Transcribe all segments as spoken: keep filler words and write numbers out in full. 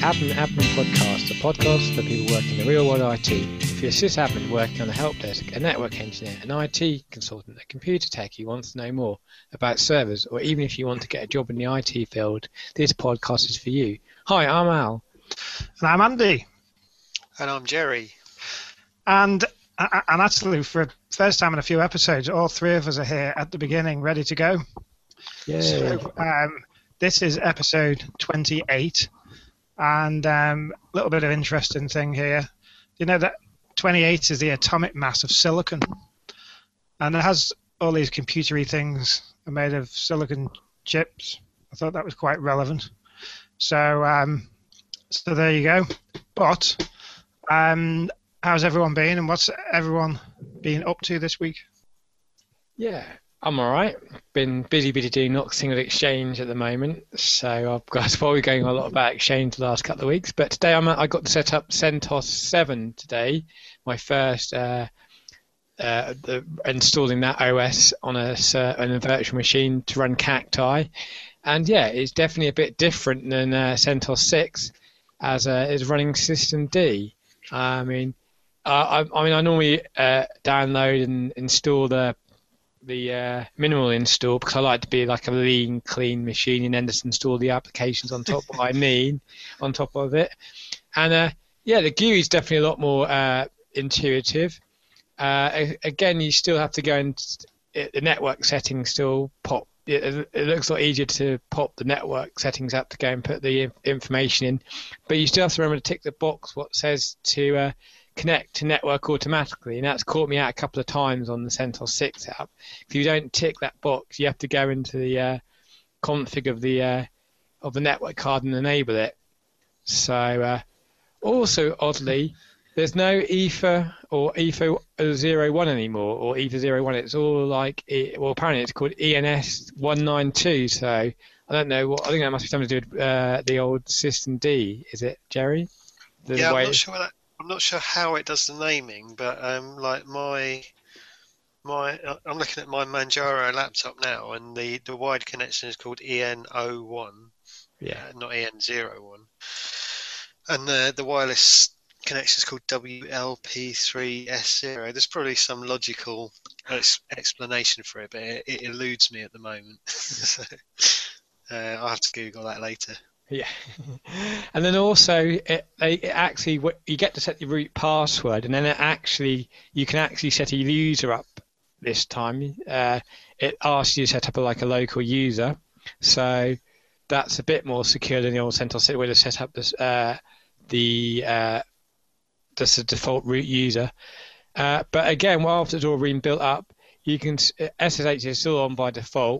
Admin Admin Podcast, a podcast for people working in the real world I T. If you're a sysadmin working on a help desk, a network engineer, an I T consultant, a computer techie who wants to know more about servers, or even if you want to get a job in the I T field, this podcast is for you. Hi, I'm Al. And I'm Andy. And I'm Jerry. And and actually, for the first time in a few episodes, all three of us are here at the beginning, ready to go. Yeah. So, um, this is episode twenty-eight, and a um, little bit of interesting thing here. You know that twenty-eight is the atomic mass of silicon, and it has all these computery things are made of silicon chips. I thought that was quite relevant. So, um, so there you go. But um, how's everyone been, and what's everyone been up to this week? Yeah, I'm all right. Been busy, busy doing not single exchange at the moment. So I've got probably going a lot about exchange the last couple of weeks. But today I'm I got to set up CentOS seven today, my first uh, uh, the, installing that O S on a on a virtual machine to run Cacti. And yeah, it's definitely a bit different than uh, CentOS six, as uh, is running System D. I mean, uh, I, I mean, I normally uh, download and install the the uh, minimal install because I like to be like a lean, clean machine, and then just install the applications on top what I need on top of it. And uh, yeah, the G U I is definitely a lot more uh, intuitive. Uh, again, you still have to go and the network settings still pop. It, it looks a lot easier to pop the network settings up to go and put the information in, but you still have to remember to tick the box what says to uh, connect to network automatically, and that's caught me out a couple of times on the CentOS six app. If you don't tick that box, you have to go into the uh, config of the uh, of the network card and enable it. So uh, also oddly, there's no Ether or Ether zero one anymore, or Ether zero one. It's all like, well, apparently it's called E N S one ninety-two. So I don't know what. I think that must be something to do with uh, the old System D. Is it, Jerry? The yeah, way I'm not sure. That, I'm not sure how it does the naming, but um, like my my, I'm looking at my Manjaro laptop now, and the, the wide connection is called E N zero one. Yeah, uh, not E N zero one. And the the wireless connection is called W L P three S zero. There's probably some logical ex- explanation for it, but it, it eludes me at the moment. so, uh, I'll have to Google that later. Yeah, and then also it, it actually you get to set the root password, and then it actually you can actually set a user up this time. Uh, it asks you to set up a, like a local user, so that's a bit more secure than the old CentOS where to set up this uh, the uh, just a default root user. Uh, but again, while after it's all been built up, you can S S H is still on by default,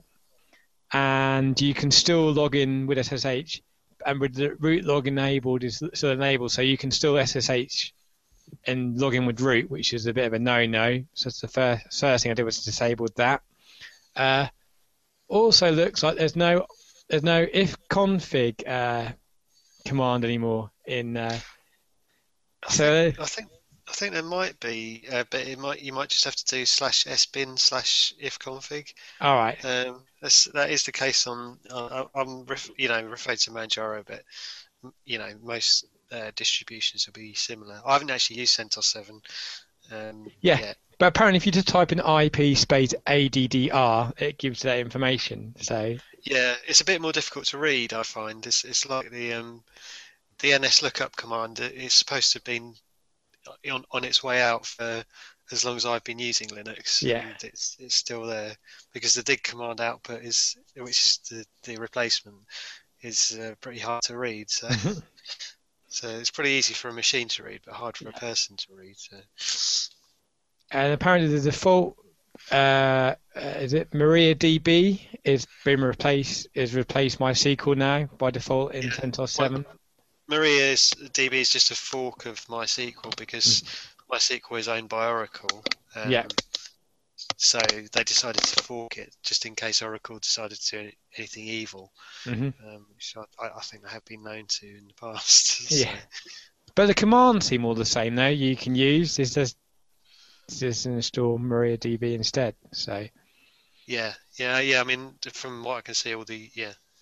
and you can still log in with S S H. And with the root log enabled is still enabled, so you can still S S H and log in with root, which is a bit of a no-no. So that's the first, first thing I did was disabled that. Uh, also looks like there's no there's no ifconfig uh, command anymore in. Uh, I so think, I think I think there might be, uh, but it might you might just have to do slash sbin slash ifconfig. All right. Um, that's, that is the case on. Uh, I'm ref, you know referred to Manjaro, but you know most uh, distributions will be similar. I haven't actually used CentOS seven. Um, yeah, yet. But apparently, if you just type in I P space A D D R, it gives that information. So yeah, it's a bit more difficult to read. I find it's it's like the um, the N S lookup command. It's supposed to have been on, on its way out for as long as I've been using Linux. Yeah, and it's it's still there because the dig command output is, which is the, the replacement, is uh, pretty hard to read. So so it's pretty easy for a machine to read, but hard for yeah. a person to read. So. And apparently the default uh, is it MariaDB is been replaced is replaced MySQL now by default in yeah. CentOS seven. Well, MariaDB is just a fork of MySQL because mm. MySQL is owned by Oracle. Um, yeah. So they decided to fork it just in case Oracle decided to do anything evil, mm-hmm. um, which I, I think they have been known to in the past. so. Yeah. But the commands seem all the same though. You can use is just just install MariaDB instead. So. Yeah, yeah, yeah. I mean, from what I can see, all the yeah,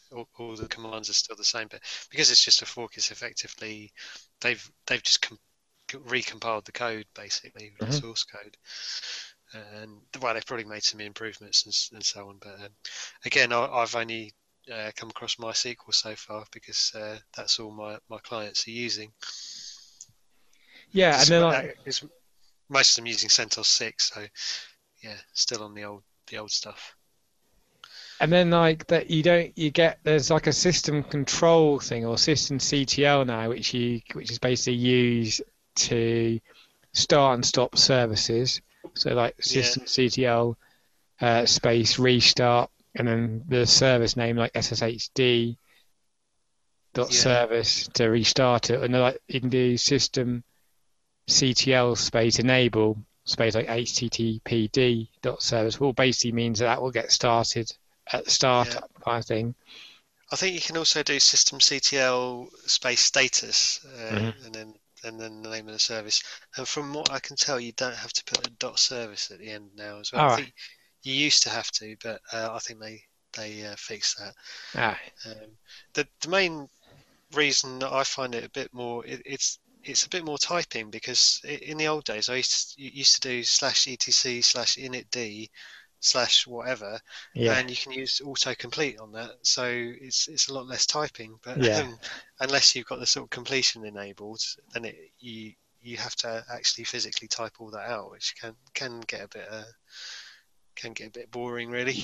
all, all the commands are still the same, but because it's just a fork, it's effectively they've they've just com- recompiled the code basically, the Mhm. source code, and well, they've probably made some improvements and, and so on. But um, again, I, I've only uh, come across MySQL so far because uh, that's all my, my clients are using. Yeah, and then Despite, like, uh, it's, most of them using CentOS six, so yeah, still on the old the old stuff. and then like that you don't you get there's like a system control thing or system C T L now, which you which is basically used to start and stop services. So like Yeah, system C T L uh, space restart, and then the service name like S S H D dot yeah, service to restart it, and then, like you can do system C T L space enable space like H T T P D dot service. Well, basically means that that will get started at the yeah. startup kind of thing. I think you can also do systemctl space status, uh, Mm-hmm. and then and then the name of the service. And from what I can tell, you don't have to put a dot service at the end now as well. All I right. think you used to have to, but uh, I think they they uh, fixed that. Ah, Um, the the main reason that I find it a bit more it, it's it's a bit more typing because in the old days I used to, used to do slash etc slash initd slash whatever, yeah, and you can use autocomplete on that, so it's it's a lot less typing. But yeah. um, unless you've got the sort of completion enabled, then it you you have to actually physically type all that out, which can can get a bit uh, can get a bit boring, really.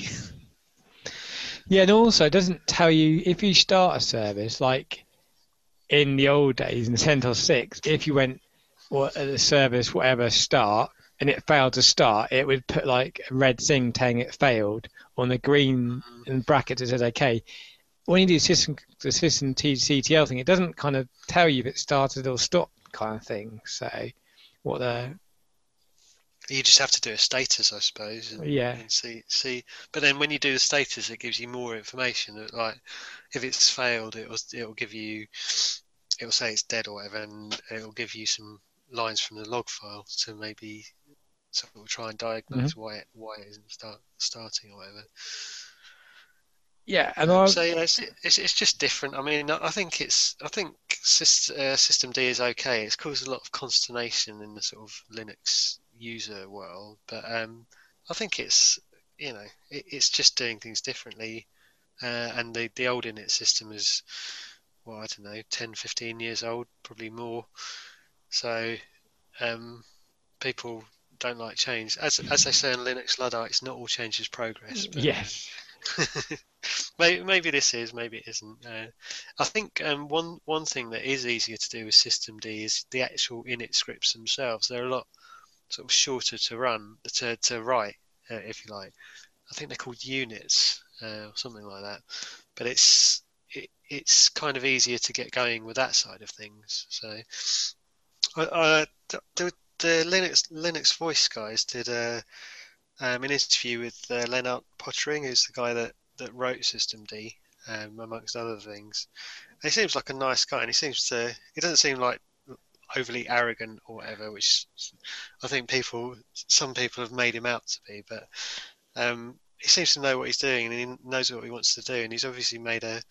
Yeah, and also it doesn't tell you if you start a service like in the old days in CentOS six, if you went or the service whatever start and it failed to start, it would put like a red thing telling it failed on the green in brackets it says okay. When you do system the system C T L thing, it doesn't kind of tell you if it started or stopped kind of thing. So what the You just have to do a status, I suppose, and, yeah. and see see. But then when you do the status, it gives you more information. That, like if it's failed, it will it'll give you it'll say it's dead or whatever, and it'll give you some lines from the log file to maybe sort of try and Mhm. diagnose why it why it isn't start starting or whatever. Yeah, and Um, I so yeah, it's, it's it's just different. I mean, I think it's I think Syst, uh, System D is okay. It's caused a lot of consternation in the sort of Linux user world, but um, I think it's you know it, it's just doing things differently. Uh, and the the old init system is well, I don't know, ten, fifteen years old, probably more. So um, people don't like change. As as they say in Linux Luddites, not all change is progress, but. yes. Uh, Maybe, maybe this is, maybe it isn't. Uh, I think um, one one thing that is easier to do with systemd is the actual init scripts themselves. They're a lot sort of shorter to run, to to write, uh, if you like. I think they're called units uh, or something like that. But it's it, it's kind of easier to get going with that side of things. So, I, I, the, the Linux Linux Voice guys did a um, an interview with uh, Lennart Pottering, who's the guy that that wrote systemd, um, amongst other things. And he seems like a nice guy, and he seems to. He doesn't seem like overly arrogant or whatever, which I think people, some people have made him out to be. But um, he seems to know what he's doing, and he knows what he wants to do. And he's obviously made a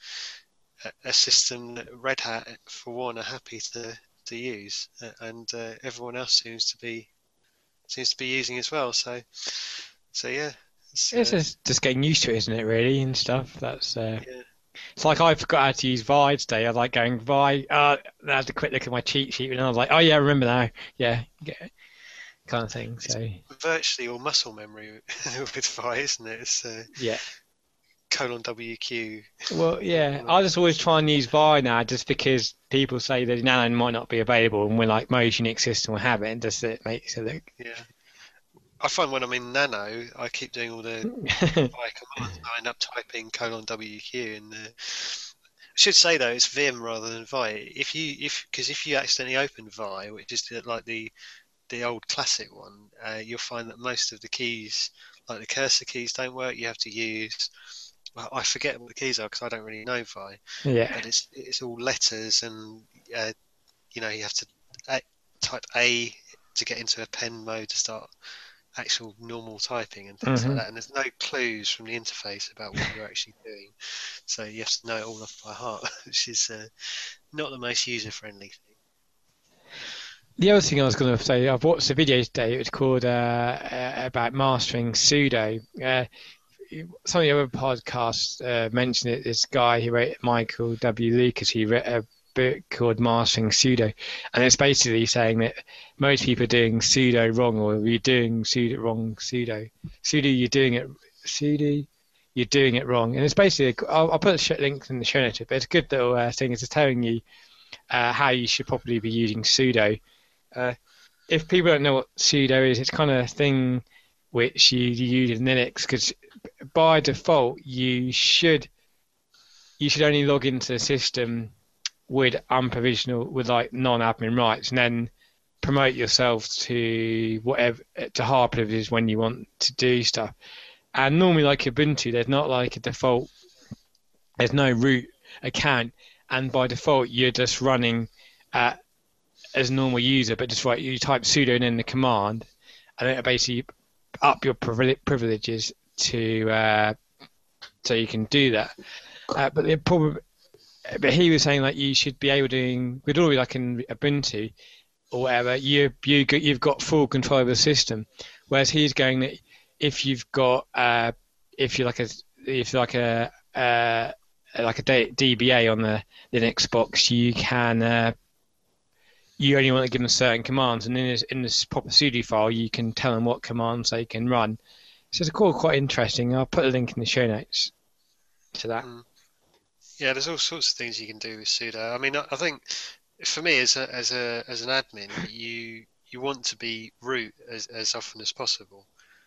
a system that Red Hat, for one, are happy to to use, and uh, everyone else seems to be seems to be using as well. So, so yeah. It's, It's uh, just, just getting used to it, isn't it, really, and stuff. That's uh, yeah. it's like I forgot how to use Vi today. I was like going Vi. Uh, I had a quick look at my cheat sheet, and I was like, oh yeah, I remember now. Yeah, get it, kind of thing. It's So virtually all muscle memory with Vi, isn't it? It's uh, yeah. colon W Q. Well, yeah, I just always try and use Vi now, just because people say that Nano might not be available, and we're like most Unix system will have it, and just it makes it look. Yeah. I find when I'm in Nano, I keep doing all the Vi commands. I end up typing colon W Q, and uh, I should say though it's Vim rather than Vi. If you if because if you accidentally open Vi, which is the, like the the old classic one, uh, you'll find that most of the keys, like the cursor keys, don't work. You have to use. Well, I forget what the keys are because I don't really know Vi, Yeah. but it's it's all letters, and uh, you know you have to uh, type A to get into append mode to start actual normal typing and things Mhm. like that. And there's no clues from the interface about what you're actually doing, so you have to know it all off by heart, which is uh, not the most user friendly thing. The other thing I was going to say, I've watched a video today. It was called uh, uh, about mastering sudo. Uh, some of the other podcasts uh, mentioned it. This guy who wrote, Michael W. Lucas, he wrote a book called Mastering Sudo, and it's basically saying that most people are doing sudo wrong, or you're doing sudo wrong. Sudo, sudo, you're doing it. Sudo, you're doing it wrong. And it's basically, I'll, I'll put a link in the show notes, but it's a good little uh, thing. It's telling you uh, how you should probably be using sudo. Uh, if people don't know what sudo is, it's kind of a thing which you, you use in Linux, because by default you should you should only log into the system with unprovisional, with like non-admin rights, and then promote yourself to whatever, to hard privileges when you want to do stuff. And normally, like Ubuntu, there's not like a default, there's no root account, and by default you're just running uh, as a normal user, but just right, you type sudo and then the command, and it'll basically up your privileges to uh, so you can do that. Uh, but the problem, but he was saying like you should be able to, with all like in Ubuntu or whatever, you you you've got full control of the system, whereas he's going that if you've got uh, if you're like a if you're like a uh, like a D B A on the Linux box, you can uh, you only want to give them certain commands, and in this, in this proper sudo file, you can tell them what commands they can run. So it's quite quite interesting. I'll put a link in the show notes to that. Mm. Yeah, there's all sorts of things you can do with sudo. I mean, I think for me as a as a as an admin, you you want to be root as as often as possible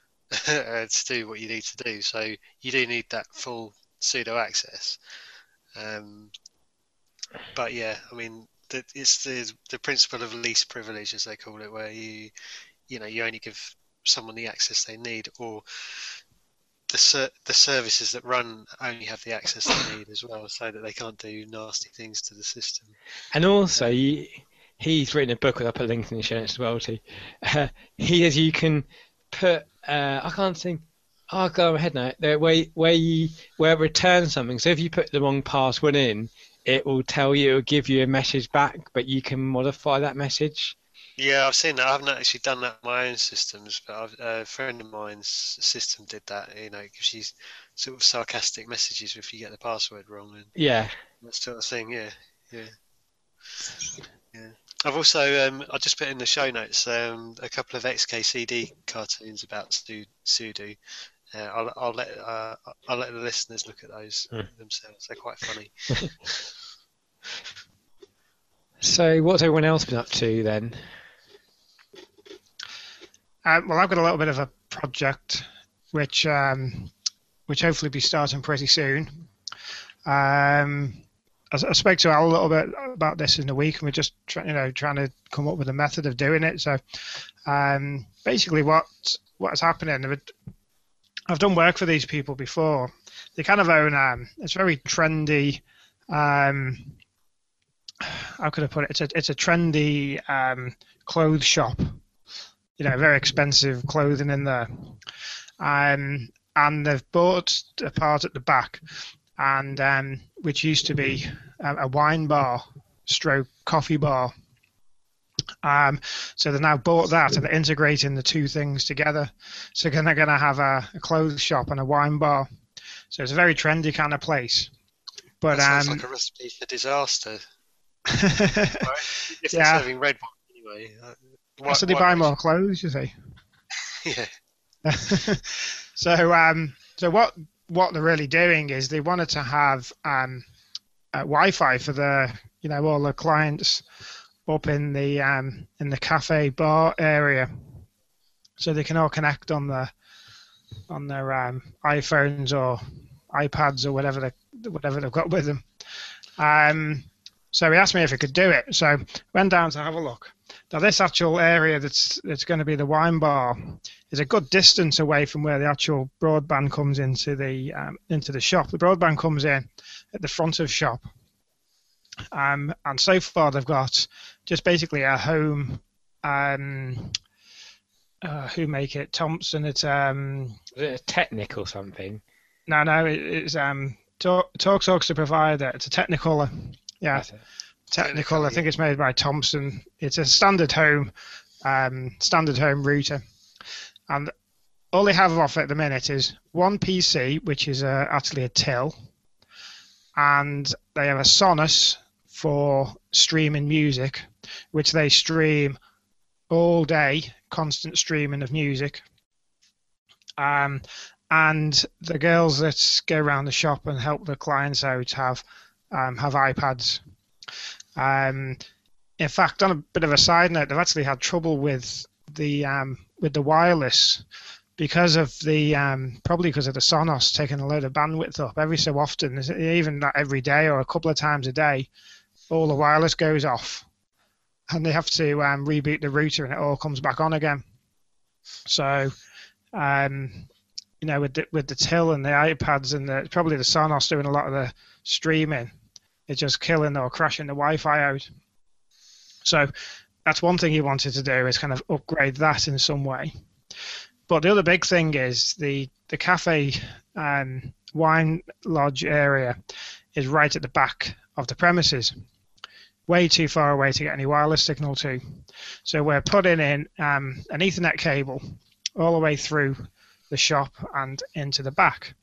to do what you need to do. So you do need that full sudo access. Um, but yeah, I mean, the, it's the the principle of least privilege, as they call it, where you you know you only give someone the access they need, or the ser- the services that run only have the access they need as well, so that they can't do nasty things to the system. And also, um, you, he's written a book, and I'll put a link in the show notes as well too. Uh, he says you can put uh, I can't think. Oh, I'll go ahead now. Where where you where it returns something. So if you put the wrong password in, it will tell you, it will give you a message back, but you can modify that message. Yeah, I've seen that. I haven't actually done that in my own systems, but I've, a friend of mine's system did that. You know, it gives you sort of sarcastic messages if you get the password wrong, and yeah, that sort of thing. Yeah, yeah, yeah. I've also um, I just put in the show notes um, a couple of X K C D cartoons about sudo. Uh, I'll, I'll let uh, I'll let the listeners look at those mm. themselves. They're quite funny. So, what's everyone else been up to then? Um, well, I've got a little bit of a project, which um, which hopefully be starting pretty soon. Um, I, I spoke to Al a little bit about this in the week, and we're just try, you know trying to come up with a method of doing it. So, um, basically, what what's happening? I've done work for these people before. They kind of own um, it's very trendy. Um, how could I put it? It's a it's a trendy um, clothes shop. You know, very expensive clothing in there, um, and they've bought a part at the back, and um, which used to be a, a wine bar, stroke coffee bar. Um, so they've now bought that, and they're integrating the two things together. So they're going to have a, a clothes shop and a wine bar. So it's a very trendy kind of place. But that sounds um, like a recipe for disaster. If they're yeah. serving red wine anyway. Uh, Why, so they buy more clothes, you see. Yeah. so, um, so what what they're really doing is they wanted to have um, uh, Wi-Fi for the you know all the clients up in the um, in the cafe bar area, so they can all connect on the on their um, iPhones or iPads or whatever they whatever they've got with them. Um, so he asked me if I could do it. So I went down to have a look. Now this actual area that's that's going to be the wine bar is a good distance away from where the actual broadband comes into the um, into the shop. The broadband comes in at the front of shop, um, and so far they've got just basically a home um, uh, who make it? Thompson. It's um Is it a Technic or something? no no it, it's um Talk TalkTalk's the provider. It's a Technicolor. Yeah, That's it. Technicolor. I think it's made by Thompson. It's a standard home um standard home router, and all they have off at the minute is one P C, which is uh, actually a till, and they have a Sonos for streaming music, which they stream all day, constant streaming of music. Um, and the girls that go around the shop and help the clients out have um, have iPads. Um, in fact, on a bit of a side note, they've actually had trouble with the um, with the wireless because of the um, probably because of the Sonos taking a load of bandwidth up every so often, even not every day or a couple of times a day. All the wireless goes off, and they have to um, reboot the router, and it all comes back on again. So, um, you know, with the, with the till and the iPads and the, probably the Sonos doing a lot of the streaming, it's just killing or crashing the Wi-Fi out. So that's one thing he wanted to do, is kind of upgrade that in some way. But the other big thing is the the cafe um, wine lodge area is right at the back of the premises, way too far away to get any wireless signal to. So we're putting in um, an Ethernet cable all the way through the shop and into the back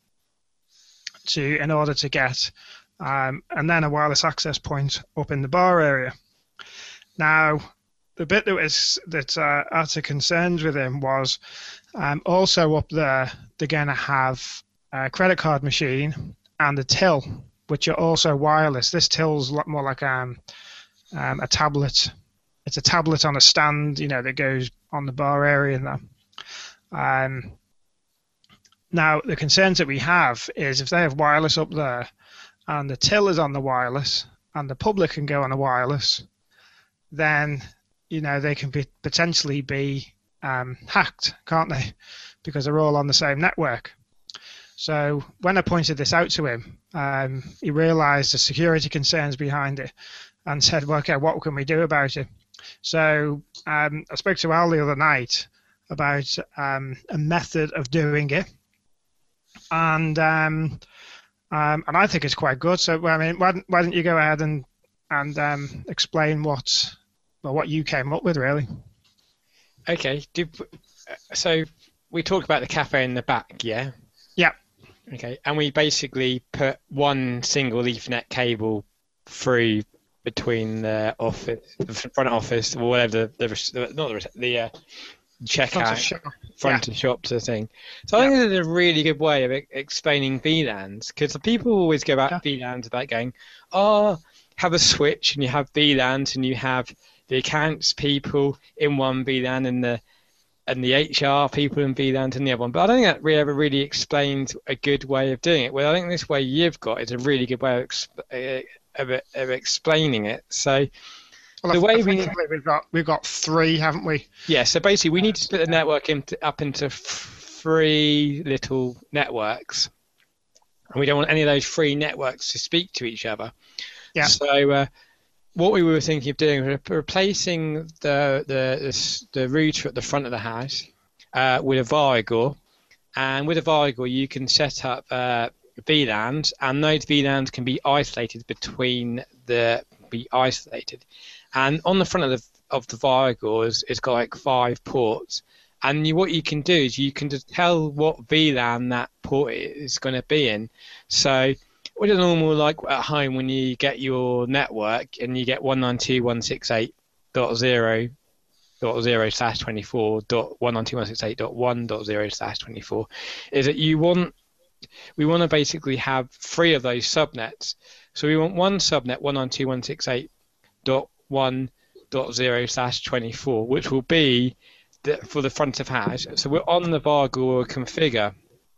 to in order to get um, and then a wireless access point up in the bar area. Now, the bit that was that uh, out of concerns with him was um, also up there they're going to have a credit card machine and a till, which are also wireless. This till's a lot more like um, um, a tablet. It's a tablet on a stand, you know, that goes on the bar area and that. Um, now, the concerns that we have is if they have wireless up there and the till is on the wireless and the public can go on the wireless, then, you know, they can be, potentially be um, hacked, can't they? Because they're all on the same network. So when I pointed this out to him, um, he realised the security concerns behind it and said, well, okay, what can we do about it? So um, I spoke to Al the other night about um, a method of doing it. And um, um, and I think it's quite good. So, I mean, why, why don't you go ahead and, and um, explain what, well, what you came up with, really? Okay. Did, so we talked about the cafe in the back, yeah? Yeah. Okay, and we basically put one single Ethernet cable through between the office, the front office, or whatever the, the not the the uh, checkout, Front of shop, front yeah. of shop sort of thing. So I Yeah. think it's a really good way of e- explaining V LANs, because people always go about Yeah. V LANs about going, oh, have a switch and you have V LANs and you have the accounts people in one V LAN and the and the H R people in V LANs in the other one. But I don't think that really ever really explains a good way of doing it. Well, I think this way you've got is a really good way of, exp- uh, of, of explaining it. So Well, the way we effectively we've got we've got three, haven't we? yeah, so basically we need to split the network into, up into f- three little networks, and we don't want any of those three networks to speak to each other. Yeah. So uh, what we were thinking of doing was replacing the the the, the router at the front of the house uh, with a Vigor, and with a Vigor you can set up uh, V LANs, and those V LANs can be isolated between the be isolated. And on the front of the of the Vigor is it's got like five ports, and you, what you can do is you can just tell what V LAN that port is going to be in. So what is normal like at home when you get your network and you get one ninety-two dot one sixty-eight dot zero dot zero slash twenty-four dot one ninety-two dot one sixty-eight dot one dot zero slash twenty-four, is that you want we want to basically have three of those subnets. So we want one subnet one ninety-two dot one sixty-eight dot one dot zero slash twenty-four, which will be the, for the front of house. So we're on the Vigor, we'll configure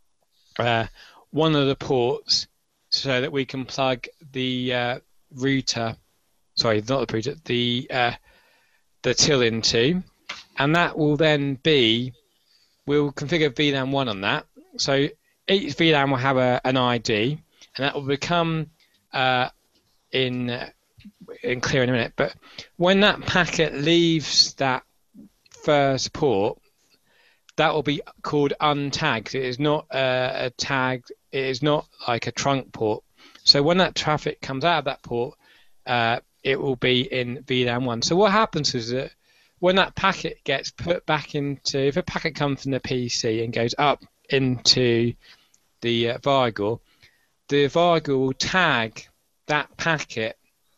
uh, one of the ports so that we can plug the uh, router, sorry, not the router, the uh, the till into, and that will then be, we'll configure V LAN one on that. So each V LAN will have a, an I D, and that will become uh, in uh, in clear in a minute. But when that packet leaves that first port, that will be called untagged. It is not uh, a tag. It is not like a trunk port. So when that traffic comes out of that port, uh, it will be in V LAN one. So what happens is that when that packet gets put back into, if a packet comes from the P C and goes up into the uh, Vigor, the Vigor will tag that packet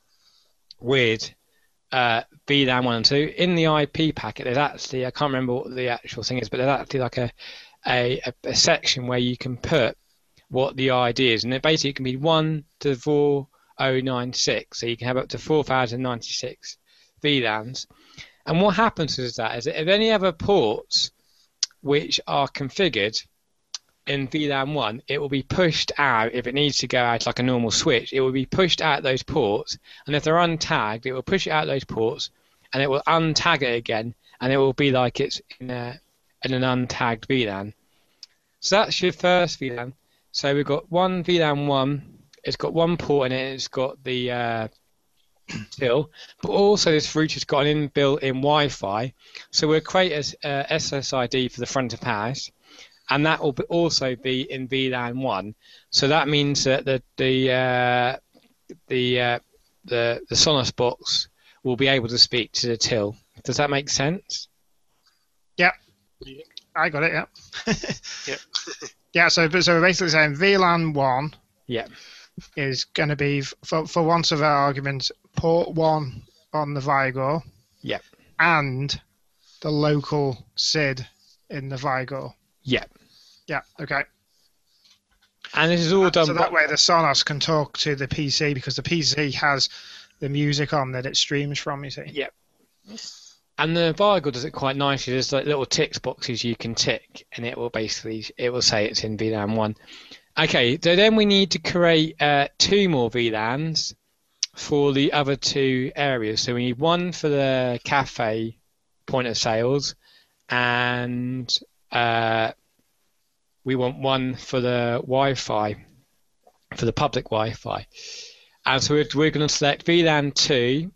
with uh, V LAN one and two. In the I P packet, there's actually, I can't remember what the actual thing is, but there's actually like a, a, a section where you can put what the I D is. And it basically can be one to four thousand ninety-six. So you can have up to four thousand ninety-six V LANs. And what happens is that, is that if any other ports which are configured in V LAN one, it will be pushed out. If it needs to go out like a normal switch, it will be pushed out those ports, and if they're untagged, it will push it out those ports, and it will untag it again, and it will be like it's in, a, in an untagged V LAN. So that's your first V LAN. So we've got one V LAN one, it's got one port in it, it's got the uh, till, but also this router's got an inbuilt in Wi-Fi, so we'll create a uh, S S I D for the front of house, and that will be also be in V LAN one. So that means that the the uh, the, uh, the the Sonos box will be able to speak to the till. Does that make sense? Yeah, I got it. Yeah. Yeah. Yeah. So, so we're basically saying V LAN one. Yeah. Is going to be, for for want of our argument, port one on the Vigor. Yeah. And the local S I D in the Vigor. Yeah. Yeah. Okay. And this is all done. So that way the Sonos can talk to the P C, because the P C has the music on that it streams from, you see. Yeah. And the Vigor does it quite nicely. There's like little tick boxes you can tick, and it will basically, it will say it's in V LAN one. Okay, so then we need to create uh, two more V LANs for the other two areas. So we need one for the cafe point of sales, and uh, we want one for the Wi-Fi, for the public Wi-Fi. And so we're, we're going to select V LAN two,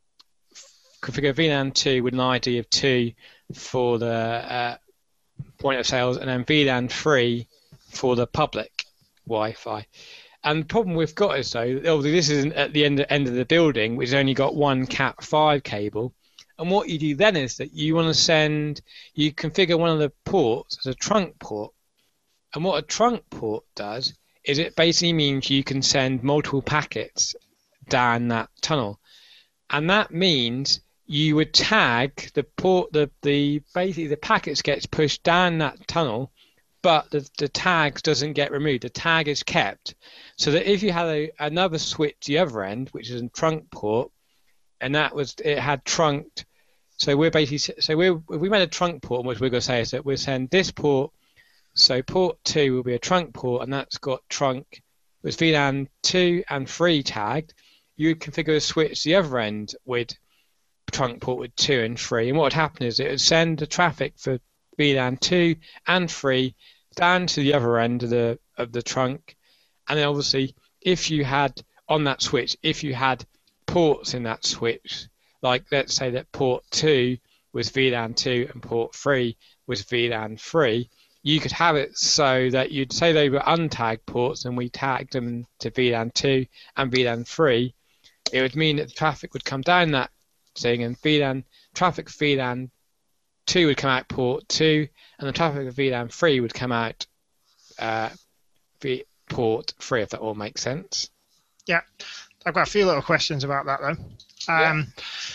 configure V LAN two with an I D of two for the uh, point of sales, and then V LAN three for the public Wi-Fi. And the problem we've got is, though, obviously this is at the end, end of the building, which has only got one cat five cable. And what you do then is that you want to send, you configure one of the ports as a trunk port. And what a trunk port does is it basically means you can send multiple packets down that tunnel. And that means you would tag the port, the, the basically the packets gets pushed down that tunnel, but the, the tags doesn't get removed. The tag is kept, so that if you had a, another switch the other end, which is a trunk port, and that was, it had trunked. So we're basically, so we if we made a trunk port, what we're going to say is that we'll send this port. So port two will be a trunk port, and that's got trunk with V LAN two and three tagged. You would configure a switch the other end with trunk port with two and three, and what would happen is it would send the traffic for V LAN two and three down to the other end of the of the trunk, and then obviously if you had on that switch, if you had ports in that switch, like let's say that port two was V LAN two and port three was V LAN three, you could have it so that you'd say they were untagged ports and we tagged them to V LAN two and V LAN three. It would mean that the traffic would come down that thing, and V LAN traffic V LAN two would come out port two, and the traffic of V LAN three would come out uh, v- port three, if that all makes sense. Yeah, I've got a few little questions about that though. Um,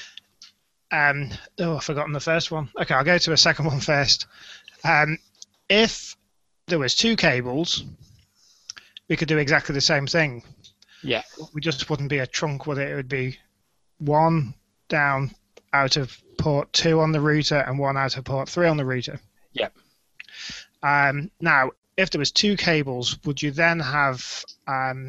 yeah. um, oh, I've forgotten the first one. Okay, I'll go to a second one first. Um, if there was two cables, we could do exactly the same thing. Yeah. We just wouldn't be a trunk with it. It would be one down out of port two on the router and one out of port three on the router. Yep. Um, now, if there was two cables, would you then have um,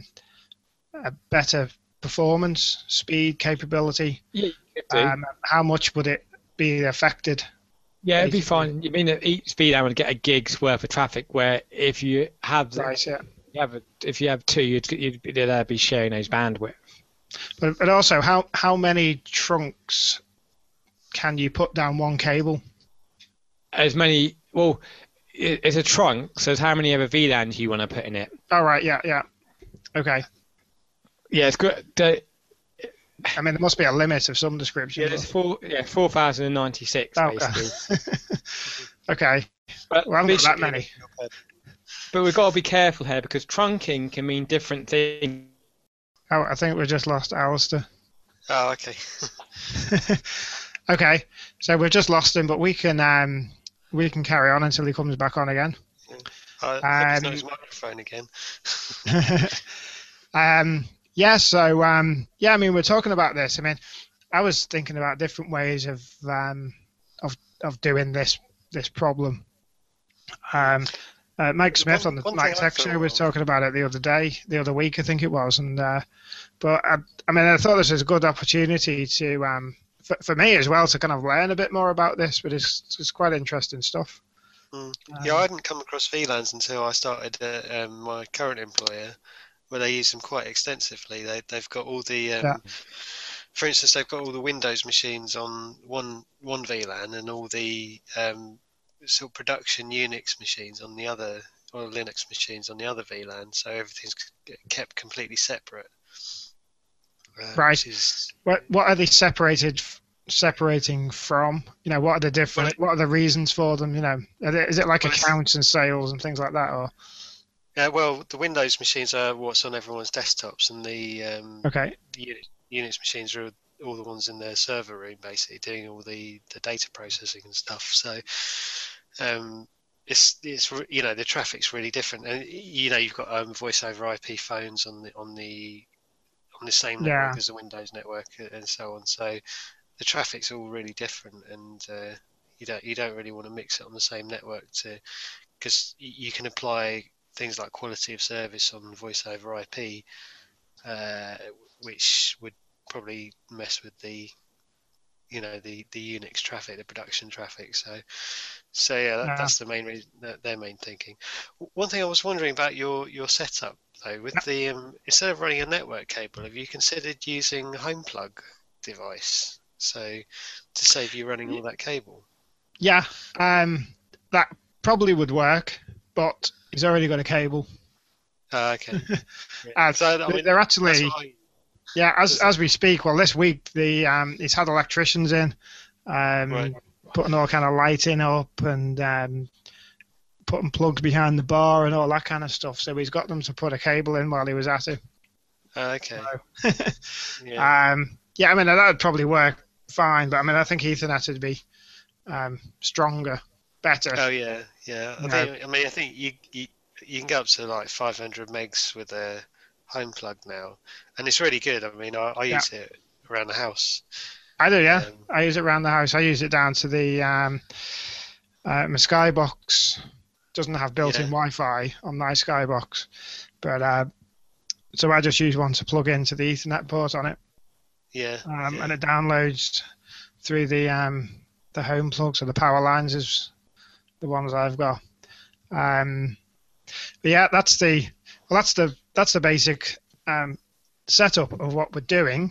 a better performance, speed, capability? Yeah, you could do. Um, how much would it be affected? Yeah, it'd be fine. You mean that each V LAN would get a gig's worth of traffic, where if you have, Right, yeah. you have a, if you have two, you'd, you'd be, they'd be sharing those bandwidth. But, but also, how, how many trunks can you put down one cable? As many, well, it, it's a trunk, so it's how many other V LANs you want to put in it. Oh, right, yeah, yeah. Okay. Yeah, it's good. The, I mean, there must be a limit of some description. yeah, there's four, yeah, four thousand and ninety-six Oh, basically. okay. But, Well, I haven't got that many. but we've got to be careful here because trunking can mean different things. Oh, I think we just lost Alistair. Oh, okay. Okay, so we've just lost him, but we can um, we can carry on until he comes back on again. I hope it's not Um, his microphone again. um, yeah, so um, yeah, I mean, we're talking about this. I mean, I was thinking about different ways of um, of of doing this this problem. Um, uh, Mike Smith on the One- one Mike thing I Tech Show thought was of- talking about it the other day, the other week, I think it was, and uh, but I, I mean, I thought this was a good opportunity to um, for, for me as well to kind of learn a bit more about this. But it's it's quite interesting stuff. Mm. Um, Yeah, I hadn't come across V LANs until I started at um, my current employer, where they use them quite extensively. They they've got all the, um, Yeah. for instance, they've got all the Windows machines on one one V LAN and all the um, sort of production Unix machines on the other, or Linux machines on the other V LAN. So everything's c- kept completely separate. Uh, Right. Which is, What what are they separated f- separating from? You know, what are the different? What are the reasons for them? You know, are they, is it like Well, it's- accounts and sales and things like that, or yeah, well, the Windows machines are what's on everyone's desktops, and the um, okay, Unix, Unix machines are all the ones in their server room, basically doing all the, the data processing and stuff. So um, it's it's re- you know the traffic's really different, and you know you've got um, voice over I P phones on the on the on the same network Yeah. as the Windows network and so on. So the traffic's all really different, and uh, you don't you don't really want to mix it on the same network to because you can apply things like quality of service on voice over I P, uh, which would probably mess with the, you know, the, the Unix traffic, the production traffic. So, so yeah, that, Yeah. that's the main reason, that, their main thinking. One thing I was wondering about your your setup though, with the um, instead of running a network cable, have you considered using a home plug device? So to save you running all that cable. yeah, um, that probably would work, but he's already got a cable. Uh, okay. Uh, So, I mean, they're that's actually, what I- yeah, as Is it- as we speak. Well, this week the um, he's had electricians in, um, Right. putting all kind of lighting up and um, putting plugs behind the bar and all that kind of stuff. So he's got them to put a cable in while he was at it. uh, okay. So, Yeah. um, yeah, I mean that would probably work fine, but I mean I think Ethernet would be um, stronger, better. Oh yeah, yeah. I No. think. I mean, I think you, you you can go up to like five hundred megs with a home plug now, and it's really good. I mean, I, I Yeah. use it around the house. I do, yeah. Um, I use it around the house. I use it down to the um, uh, my Skybox doesn't have built-in Yeah. Wi-Fi on my Skybox, but uh, so I just use one to plug into the Ethernet port on it, Yeah. um, yeah. and it downloads through the um, the home plug. So the power lines is the ones I've got. Um, but yeah, that's the well, that's the that's the basic um, setup of what we're doing.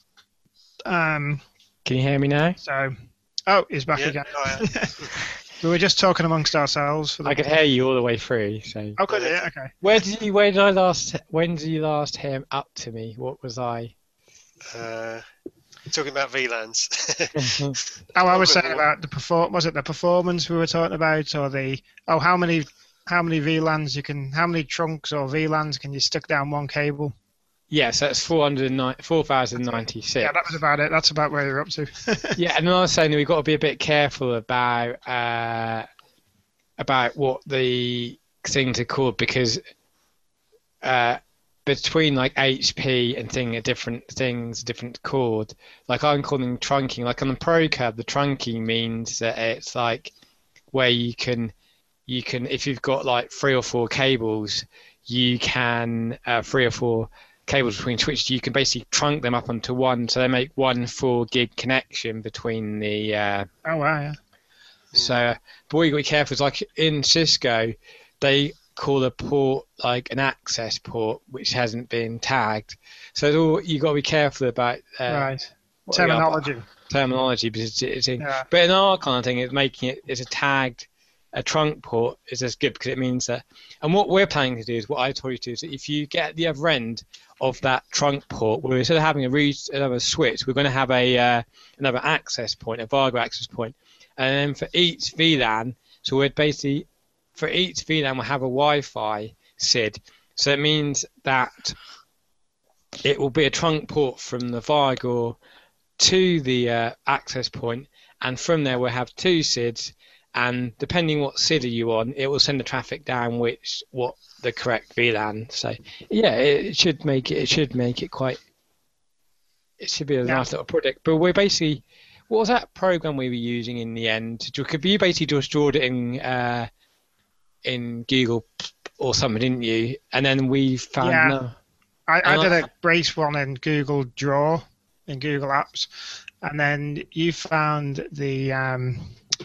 Um, Can you hear me now? so, oh, he's back Yeah, again. oh, yeah. We were just talking amongst ourselves. For the... I could hear you all the way through. So Oh, could you? Okay. where did you? Where did I last? When did you last hear up to me? What was I? Uh, talking about V LANs. Oh, I Oh, was good saying one. about the perform. Was it the performance we were talking about, or the oh, how many how many V LANs you can, how many trunks or V LANs can you stick down one cable? Yeah, so that's four thousand ninety-six. Yeah, that was about it. That's about where you're up to. Yeah, and then I was saying that we've got to be a bit careful about uh, about what the things are called because uh, between like H P and thing are different things, different chord. Like I'm calling trunking. Like on the Pro Cab, the trunking means that it's like where you can you can if you've got like three or four cables, you can uh, three or four cables between switches, you can basically trunk them up onto one, so they make one four gig connection between the. Uh, Oh wow, yeah. so, but what you got to be careful is like in Cisco, they call a port like an access port, which hasn't been tagged. So it's all, you got to be careful about uh, Right. what we are- Terminology. terminology, because it's, it's in, Yeah. but in our kind of thing, it's making it it's a tagged a trunk port is as good, because it means that. And what we're planning to do is what I told you to do, is that if you get the other end of that trunk port, where instead of having a re- another switch, we're going to have a uh, another access point, a Vigo access point, and then for each V LAN, so we're basically for each V LAN we'll have a Wi-Fi S I D. So it means that it will be a trunk port from the Vigo to the uh, access point, and from there we'll have two S I Ds. And depending what S I D are you on, it will send the traffic down which what the correct V LAN. So yeah, it should make it. It should make it quite. It should be a Yeah. nice little project. But we're basically, what was that program we were using in the end? Could you basically just drawed it in uh, in Google or something, didn't you? And then we found Yeah. no. I, I And did I- a brace one in Google Draw, in Google Apps, and then you found the. Um,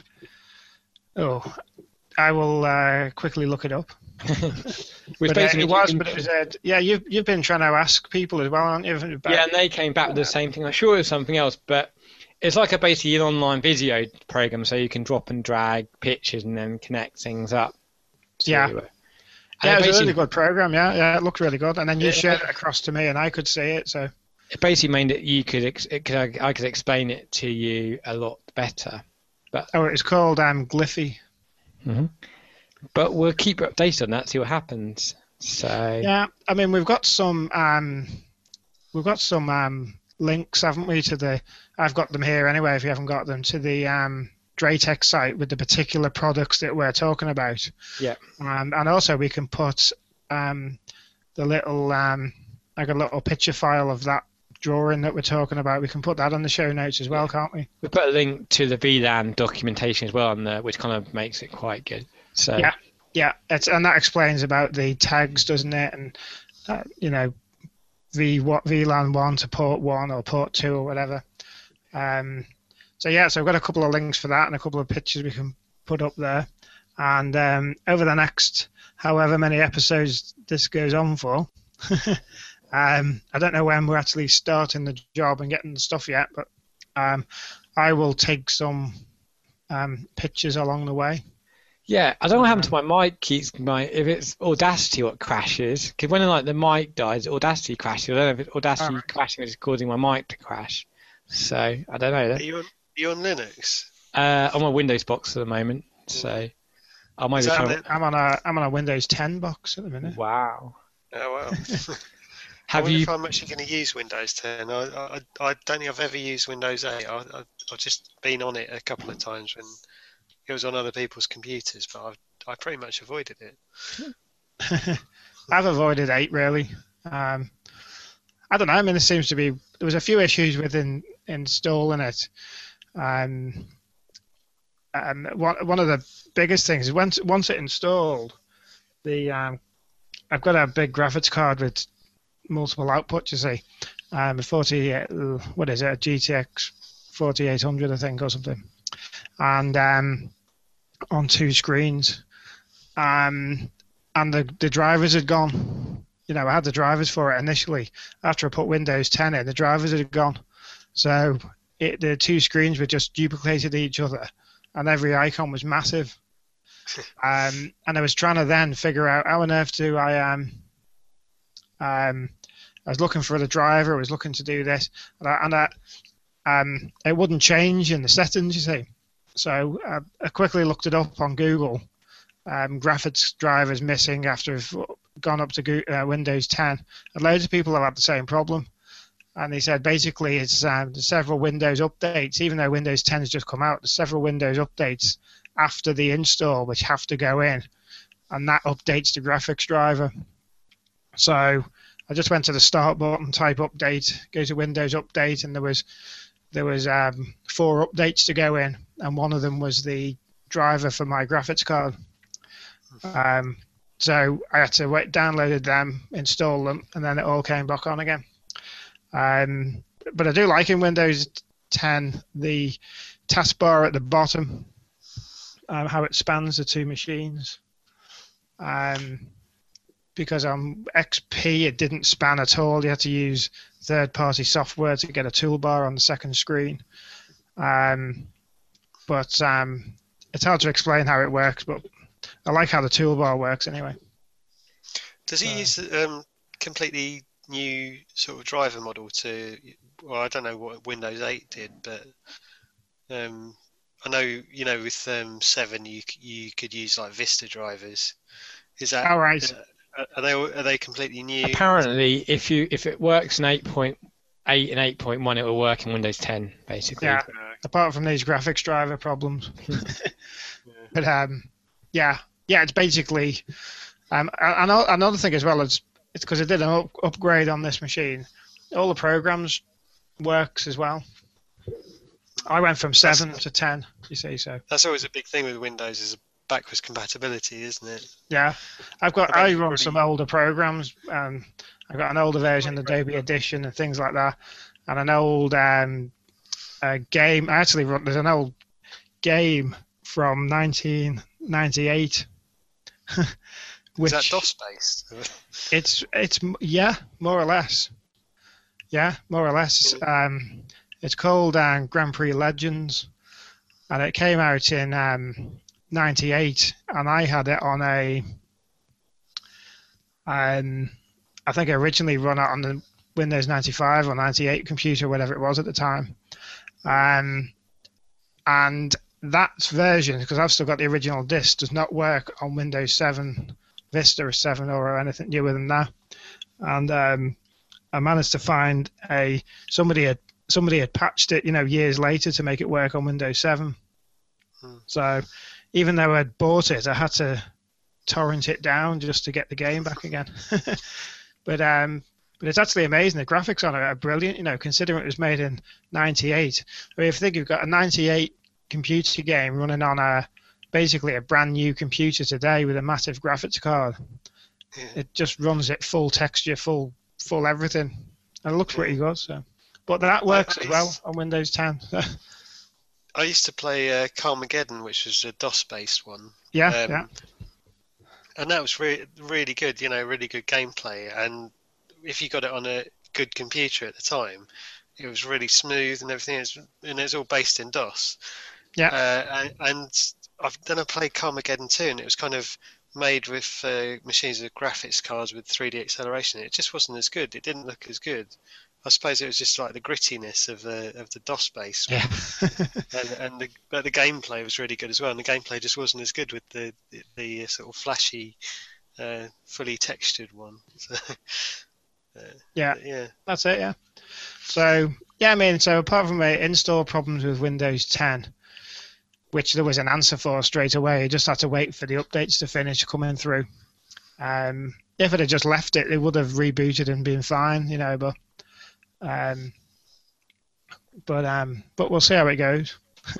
oh, I will uh, quickly look it up. Which But, uh, basically it was, you but can- it was. Uh, yeah, you've you've been trying to ask people as well, aren't you? About, Yeah, and they came back with the same thing. I'm sure it was something else, but it's like a basically an online video program, so you can drop and drag pictures and then connect things up. So, Yeah. uh, and Yeah, it it, was a basically, really good program. Yeah, yeah, it looked really good. And then you Yeah. shared it across to me, and I could see it. So it basically meant that you could, ex- it could, I could explain it to you a lot better. oh, it's called um, Gliffy. But we'll keep you updated on that, see what happens. So Yeah, I mean we've got some um, we've got some um, links, haven't we? To the I've got them here anyway. If you haven't got them, to the um, Draytech site with the particular products that we're talking about. Yeah. Um, and also we can put um, the little um, like a little picture file of that drawing that we're talking about. We can put that on the show notes as well, can't we? we put a link to the V LAN documentation as well on there, which kind of makes it quite good. So Yeah. Yeah, it's, and that explains about the tags, doesn't it? And uh, you know, V what V LAN one to port one or port two or whatever. Um, so yeah, so I've got a couple of links for that and a couple of pictures we can put up there. And um, over the next however many episodes this goes on for, um, I don't know when we're actually starting the job and getting the stuff yet, but um, I will take some um, pictures along the way. Yeah, I don't know what happened to my mic. Keeps my if it's Audacity what crashes, because when like the mic dies, Audacity crashes. I don't know if it's Audacity Alright. crashing is causing my mic to crash. So I don't Are know. you on, are you on Linux? Uh, I'm on Windows box at the moment, so I might Is be that trying. it? I'm on a I'm on a Windows ten box at the minute. Wow. Oh well. I Have wonder you? if I'm actually going to use Windows ten. I, I, I don't think I've ever used Windows eight. I, I, I've just been on it a couple of times when it was on other people's computers, but I've, I pretty much avoided it. I've avoided eight really. Um, I don't know. I mean, there seems to be there was a few issues with in, installing it. Um, and one one of the biggest things is once once it installed, the um, I've got a big graphics card with multiple outputs. You see, um, a forty what is it? A G T X forty-eight hundred, I think, or something, and um, on two screens. Um, and the, the drivers had gone. You know, I had the drivers for it initially. After I put Windows ten in, the drivers had gone. So it, the two screens were just duplicated each other, and every icon was massive. um, and I was trying to then figure out how on earth do I um, um, I was looking for the driver. I was looking to do this, and I, and I, um, it wouldn't change in the settings. You see, so I, I quickly looked it up on Google. Um, graphics drivers missing after I've gone up to Go- uh, Windows ten. And loads of people have had the same problem. And they said basically it's um, there's several Windows updates, even though Windows ten has just come out, there's several Windows updates after the install which have to go in. And that updates the graphics driver. So I just went to the start button, type update, go to Windows update, and there was there was um, four updates to go in, and one of them was the driver for my graphics card. Um, so I had to wait, downloaded them, install them, and then it all came back on again. Um, but I do like in Windows ten the taskbar at the bottom, um, how it spans the two machines. Um, because on X P it didn't span at all. You had to use third-party software to get a toolbar on the second screen. Um, but um, it's hard to explain how it works, but I like how the toolbar works anyway. Does he Uh, use um, completely new sort of driver model to? Well, I don't know what Windows eight did, but um, I know you know with um, seven you c- you could use like Vista drivers. Is that all right. uh, are they are they completely new? Apparently, if you if it works in eight point eight and eight point one, it will work in Windows ten, basically. Yeah. Uh, Apart from these graphics driver problems, yeah. but um, yeah, yeah, it's basically um, and and another thing as well is it's because it did an up, upgrade on this machine. All the programs works as well. I went from seven That's- to ten. You see, so That's always a big thing with Windows is backwards compatibility, isn't it? yeah, I've got I bet I you run already- some older programs. Um, I've got an older version, Adobe Edition, and things like that, and an old um, uh, game. I actually run. There's an old game from nineteen ninety-eight. Which Is that DOS based? it's it's yeah, more or less. Yeah, more or less. Um, it's called um, Grand Prix Legends, and it came out in um, ninety-eight, and I had it on a. Um, I think I originally run it on the Windows ninety-five or ninety-eight computer, whatever it was at the time. Um, and that version, because I've still got the original disc, does not work on Windows seven, Vista or seven or anything newer than that. And um, I managed to find a somebody had somebody had patched it, you know, years later to make it work on Windows seven. Hmm. So even though I'd bought it, I had to torrent it down just to get the game back again. but um, but it's actually amazing. The graphics on it are brilliant. You know, considering it was made in ninety-eight. I mean, if you think you've got a ninety-eight computer game running on a basically a brand new computer today with a massive graphics card, Yeah. it just runs it full texture, full full everything, and it looks pretty good. So, but that works I- as well on Windows ten. I used to play uh, Carmageddon, which was a DOS based one. yeah, Um, yeah, And that was re- really good, you know, really good gameplay. And if you got it on a good computer at the time, it was really smooth and everything. It's, and it's all based in DOS. Yeah. Uh, and, and I've then I played Carmageddon two, and it was kind of made with uh, machines with graphics cards with three D acceleration. It just wasn't as good. It didn't look as good. I suppose it was just like the grittiness of the of the DOS base. Yeah. and, and the, but the gameplay was really good as well. And the gameplay just wasn't as good with the the, the sort of flashy, uh, fully textured one. So, uh, yeah. yeah. That's it, yeah. So, yeah, I mean, so apart from the install problems with Windows ten, which there was an answer for straight away, you just had to wait for the updates to finish coming through. Um, if it had just left it, it would have rebooted and been fine, you know, but um, but um, but we'll see how it goes.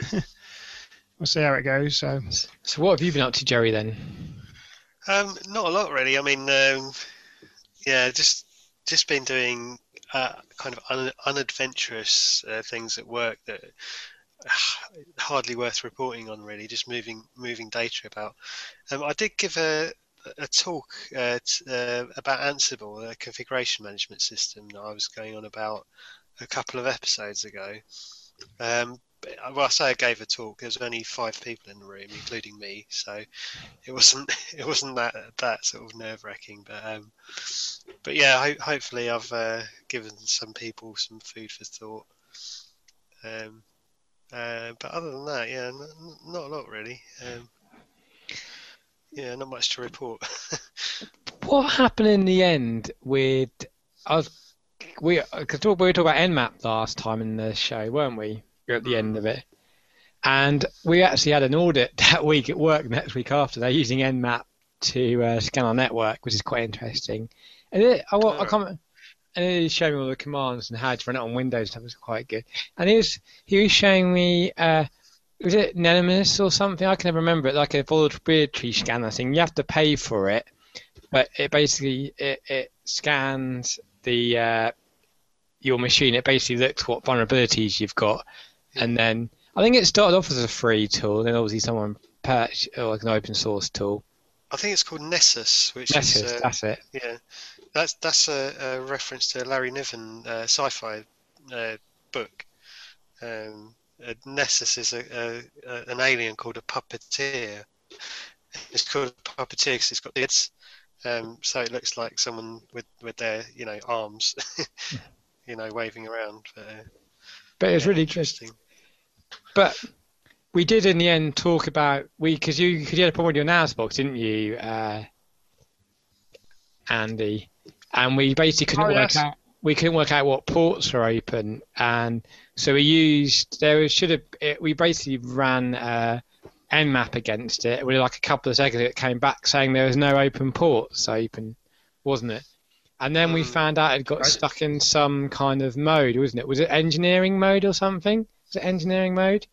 We'll see how it goes. So, So what have you been up to, Jerry, then? Um, not a lot really. I mean, um, yeah, just just been doing uh, kind of un- unadventurous uh, things at work that uh, hardly worth reporting on. Really, just moving moving data about. Um, I did give a a talk uh, t- uh, about Ansible, a configuration management system that I was going on about a couple of episodes ago. Um, but, well, I say I gave a talk. There was only five people in the room, including me, so it wasn't it wasn't that that sort of nerve wracking. But um, but yeah, ho- hopefully I've uh, given some people some food for thought. Um, uh, but other than that, yeah, n- not a lot really. Um, yeah, not much to report. What happened in the end with I was we cause we were talking about Nmap last time in the show, weren't we? You're at the end of it, and we actually had an audit that week at work. Next week after, they're using Nmap to uh, scan our network, which is quite interesting. And it, I, I can't. And he was showing me all the commands and how to run it on Windows. That was quite good. And he was he was showing me. Uh, was it Nemesis or something? I can never remember it. Like a vulnerability scanner thing. You have to pay for it, but it basically it, it scans the uh, your machine. It basically looks what vulnerabilities you've got, and then I think it started off as a free tool. Then obviously someone patched or like an open source tool. I think it's called Nessus, which Nessus, is uh, that's it. yeah, that's that's a, a reference to Larry Niven uh, sci-fi uh, book. Um, uh, Nessus is a, a, a an alien called a puppeteer. It's called a puppeteer because it's got heads, um, so it looks like someone with, with their you know arms, you know, waving around. But, uh, But it was yeah, really interesting. But we did in the end talk about we because you because you had a problem with your N A S box, didn't you, uh, Andy? And we basically couldn't Oh, work yes. out we couldn't work out what ports were open, and so we used there was- should have it, we basically ran uh, Nmap against it. With like a couple of seconds, it came back saying there was no open ports open, wasn't it? And then we Mm. found out it got Right. stuck in some kind of mode, wasn't it? Was it engineering mode or something? Was it engineering mode?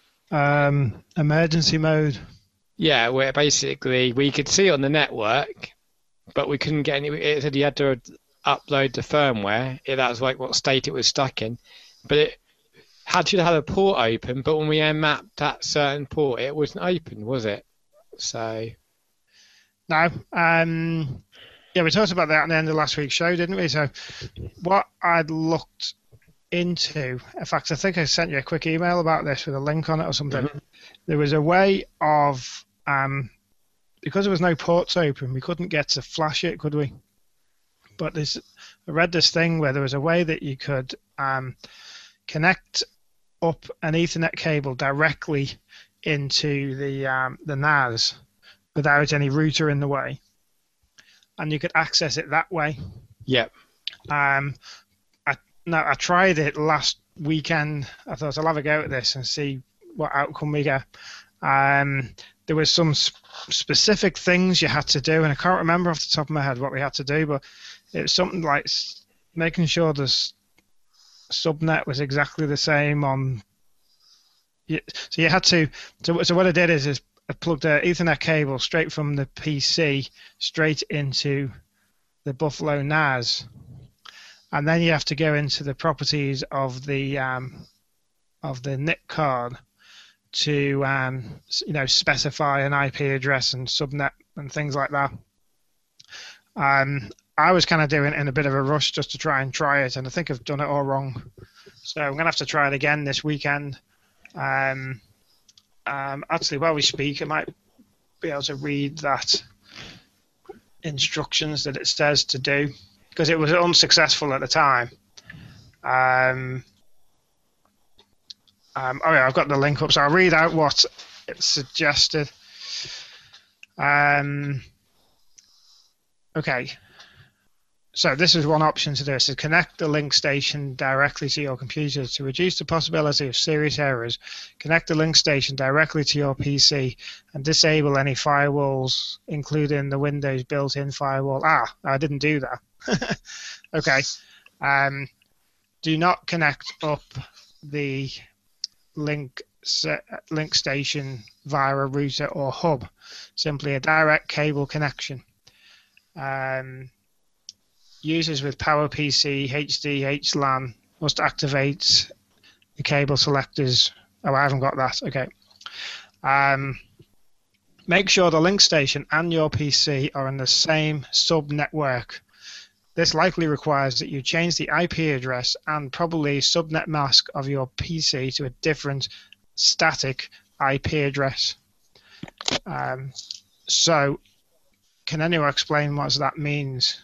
Um, emergency mode. Yeah, where basically we could see it on the network, but we couldn't get any. It said you had to upload the firmware. It, that was like what state it was stuck in, but it had should have had a port open. But when we mapped that certain port, it wasn't open, was it? So No. Um, yeah, we talked about that at the end of last week's show, didn't we? So, what I'd looked into, in fact, I think I sent you a quick email about this with a link on it or something. Mhm. There was a way of, um, because there was no ports open, we couldn't get to flash it, could we? But this, I read this thing where there was a way that you could um, connect up an Ethernet cable directly into the um, the N A S without any router in the way, and you could access it that way. yeah, Um, I no, I tried it last weekend. I thought I'll have a go at this and see what outcome we get. Um, there was some sp- specific things you had to do, and I can't remember off the top of my head what we had to do, but it was something like s- making sure the s- subnet was exactly the same on. y- So you had to. So, so what I did is, is I plugged an Ethernet cable straight from the P C straight into the Buffalo N A S, and then you have to go into the properties of the um, of the N I C card to um, s- you know specify an I P address and subnet and things like that. Um, I was kind of doing it in a bit of a rush just to try and try it, and I think I've done it all wrong. So I'm gonna have to try it again this weekend. Um, um, actually, while we speak, I might be able to read that instructions that it says to do, because it was unsuccessful at the time. Um, um, oh yeah, I've got the link up, so I'll read out what it suggested. Um, okay. So this is one option to do. It says connect the link station directly to your computer to reduce the possibility of serious errors. Connect the link station directly to your P C and disable any firewalls, including the Windows built-in firewall. Ah, I didn't do that. Okay. Um, do not connect up the link se- link station via a router or hub. Simply a direct cable connection. Um, Users with PowerPC H D H LAN must activate the cable selectors. Oh, I haven't got that. Okay. Um, make sure the link station and your P C are in the same sub-network. This likely requires that you change the I P address and probably subnet mask of your P C to a different static I P address. Um, so, can anyone explain what that means?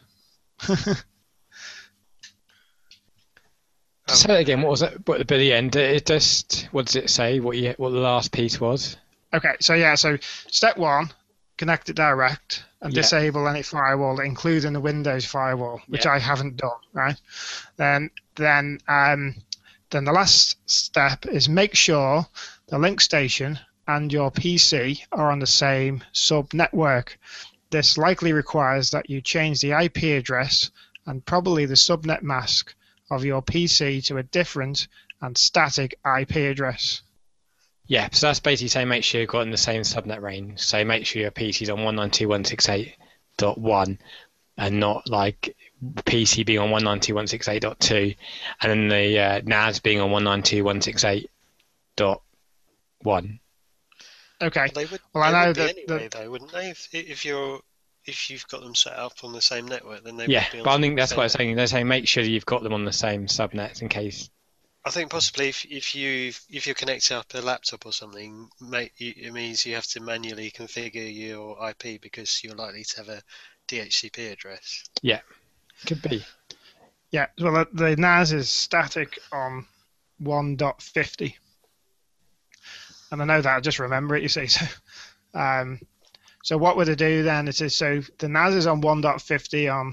say it again. What was it? But at the end, it just what does it say? What you what the last piece was? Okay, so yeah, so step one, connect it direct and Yeah. disable any firewall, including the Windows firewall, which Yeah. I haven't done, right? Then, then, um, then the last step is make sure the link station and your P C are on the same sub network. This likely requires that you change the I P address and probably the subnet mask of your P C to a different and static I P address. Yeah, so that's basically saying make sure you've got in the same subnet range. So make sure your P C's on one ninety-two dot one sixty-eight dot one and not like P C being on one ninety-two dot one sixty-eight dot two and then the uh, N A S being on one ninety-two dot one sixty-eight dot one. Okay. They would, Well, I they know would be that- anyway, that- though, wouldn't they? If, if you're if you've got them set up on the same network, then they Yeah, would be on but I think the that's same what I'm saying. They're saying make sure you've got them on the same subnets in case. I think possibly if if you if you're connecting up a laptop or something, make, it means you have to manually configure your I P because you're likely to have a D H C P address. Yeah, could be. Yeah, well, the N A S is static on one dot fifty. And I know that, I just remember it, you see. So, um, so what would I do then? It is, so the N A S is on one dot fifty on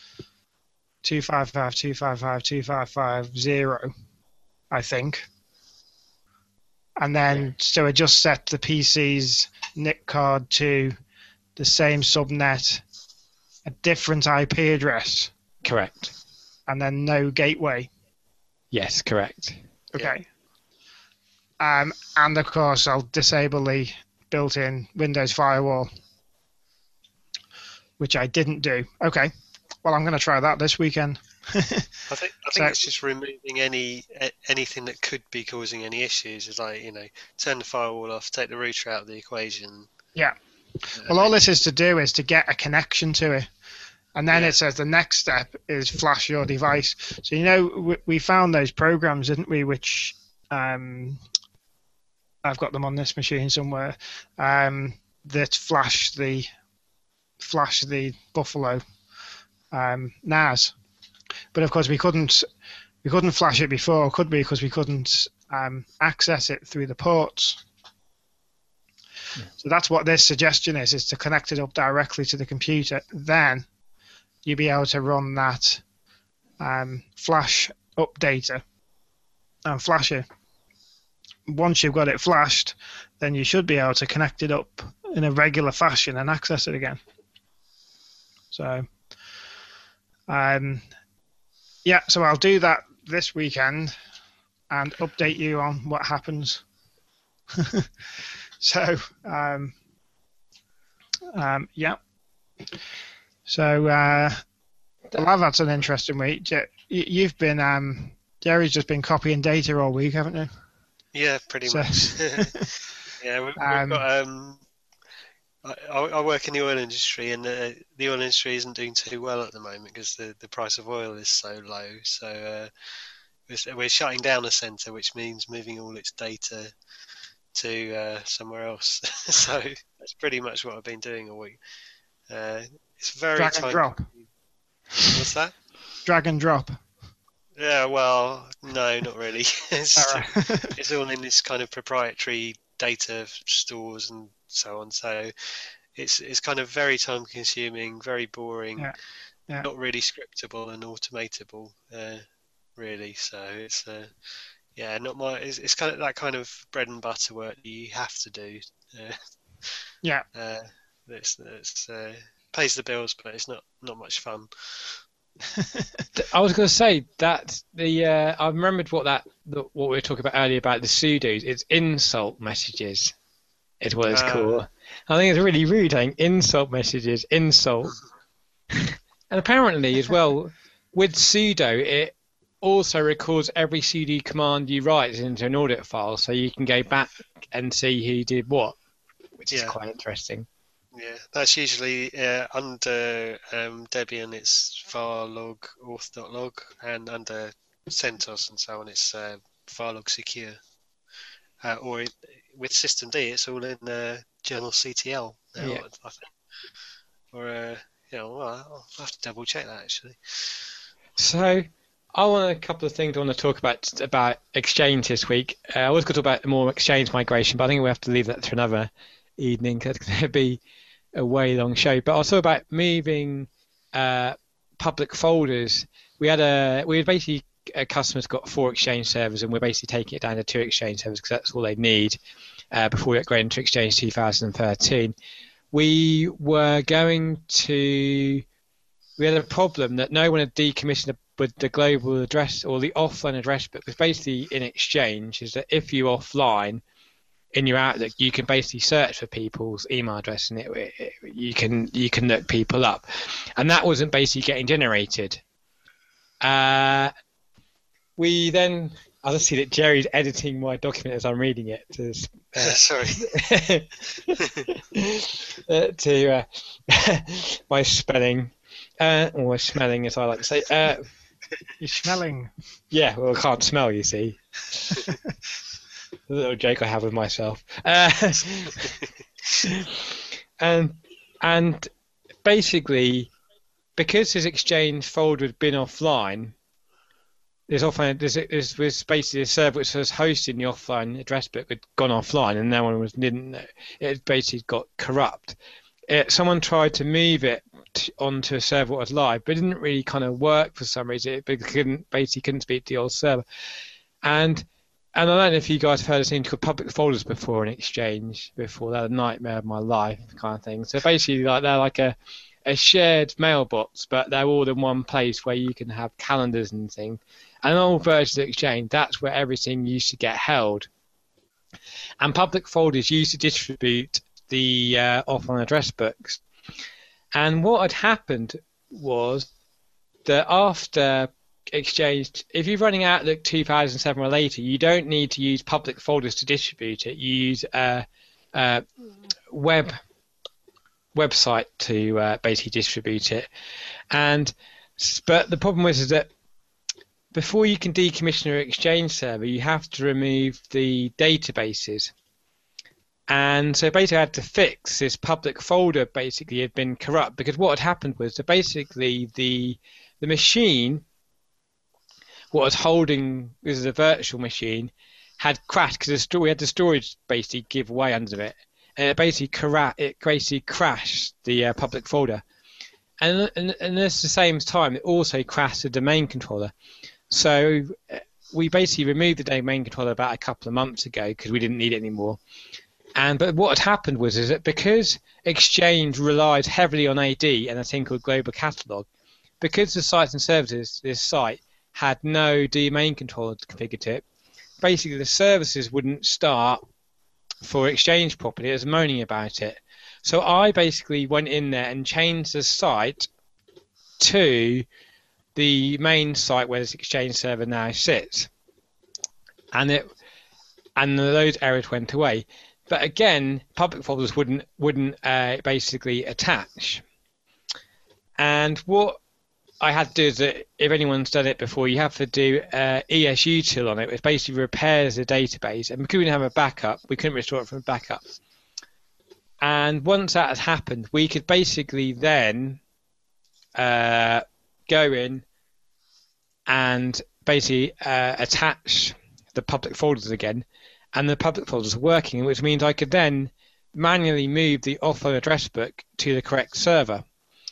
two fifty-five dot two fifty-five dot two fifty-five dot zero, I think. And then, yeah. so I just set the P C's N I C card to the same subnet, a different I P address. Correct. And then no gateway. Yes, correct. Okay. Yeah. Um, and of course, I'll disable the built-in Windows firewall, which I didn't do. Okay. Well, I'm going to try that this weekend. I think I think so, it's just removing any anything that could be causing any issues. It's like, you know, turn the firewall off, take the router out of the equation. Yeah. Well, all this is to do is to get a connection to it. And then yeah. it says the next step is flash your device. So, you know, we, we found those programs, didn't we, which um, I've got them on this machine somewhere, um, that flash the flash the Buffalo um, N A S. But of course, we couldn't we couldn't flash it before, could we? Because we couldn't um, access it through the ports. Yeah. So that's what this suggestion is: is to connect it up directly to the computer. Then you'll be able to run that um, flash updater and flash it. Once you've got it flashed, then you should be able to connect it up in a regular fashion and access it again. So, um, yeah, so I'll do that this weekend and update you on what happens. so, um, um, yeah. So, uh, well, I've had an interesting week. You've been, um, Jerry's just been copying data all week, haven't you? Yeah, pretty so, much. yeah, we've, um, we've got. Um, I, I work in the oil industry, and the, the oil industry isn't doing too well at the moment because the, the price of oil is so low. So uh, we're, we're shutting down a centre, which means moving all its data to uh, somewhere else. So that's pretty much what I've been doing all week. Uh, it's very drag and time- drop. What's that? Drag and drop. Yeah, well, no, not really. it's, all right. It's all in this kind of proprietary data stores and so on. So it's it's kind of very time consuming, very boring, yeah. Yeah. not really scriptable and automatable, uh, really. So it's uh, yeah, not my. It's, it's kind of that kind of bread and butter work that you have to do. Uh, yeah. Uh, it's it's uh, pays the bills, but it's not not much fun. I was going to say that the uh, I remembered what that the, what we were talking about earlier about the sudos. It's insult messages, is what it's uh, called. I think it's really rude. I think insult messages, insult, and apparently as well with sudo, it also records every cd command you write into an audit file, so you can go back and see who did what, which yeah. is quite interesting. Yeah, that's usually uh, under um, Debian, it's varlog auth.log, and under CentOS and so on, it's uh, varlog secure. Uh, or it, with systemd, it's all in uh, journalctl now, yeah. I think. Or, uh, you know, well, I'll have to double check that actually. So, I want a couple of things I want to talk about about Exchange this week. Uh, I was going to talk about more Exchange migration, but I think we have to leave that to another evening because it's going to be a way long show. But also about moving uh, public folders. We had a we had basically a customer's got four Exchange servers, and we're basically taking it down to two Exchange servers because that's all they need uh, before we upgrade into Exchange two thousand thirteen. We were going to we had a problem that no one had decommissioned with the global address or the offline address book, because basically in Exchange is that if you offline in your Outlook, you can basically search for people's email address, and it, it, you can you can look people up, and that wasn't basically getting generated. Uh, we then, I just see that Jerry's editing my document as I'm reading it. To, uh, Sorry. uh, to uh, my spelling, uh, or smelling, as I like to say. Uh, You're smelling. Yeah, well, I can't smell, you see. The little joke I have with myself. Uh, and and basically, because his Exchange folder had been offline, there's offline. There's, there's was basically a server which was hosting the offline address book had gone offline, and no one was didn't know. It had basically got corrupt. It, someone tried to move it t- onto a server that was live, but it didn't really kind of work for some reason. It couldn't basically couldn't speak to the old server, and and I don't know if you guys have heard of things called public folders before in Exchange before. They're a nightmare of my life kind of thing. So basically, like they're like a a shared mailbox, but they're all in one place where you can have calendars and things. And old versions of Exchange, that's where everything used to get held. And public folders used to distribute the uh, offline address books. And what had happened was that after Exchange, if you're running Outlook two thousand seven or later, you don't need to use public folders to distribute it. You use a, a web website to uh, basically distribute it. And but the problem was is that before you can decommission your Exchange server, you have to remove the databases. And so basically I had to fix this public folder basically had been corrupt, because what had happened was that basically the the machine, what was holding, this is a virtual machine, had crashed because we had the storage basically give way under it. And it basically, cra- it basically crashed the uh, public folder. And, and, and at the same time, it also crashed the domain controller. So we basically removed the domain controller about a couple of months ago because we didn't need it anymore. And but what had happened was is that because Exchange relies heavily on A D and a thing called Global Catalog, because the sites and services, this site, had no domain controller configured to it, basically the services wouldn't start for Exchange properly. It was moaning about it. So I basically went in there and changed the site to the main site where this Exchange server now sits, and it and those errors went away. But again, public folders wouldn't wouldn't uh, basically attach. And what I had to do is that if anyone's done it before, you have to do uh, E S U tool on it, which basically repairs the database. And because we didn't have a backup, we couldn't restore it from a backup. And once that had happened, we could basically then uh, go in and basically uh, attach the public folders again. And the public folders are working, which means I could then manually move the offline address book to the correct server.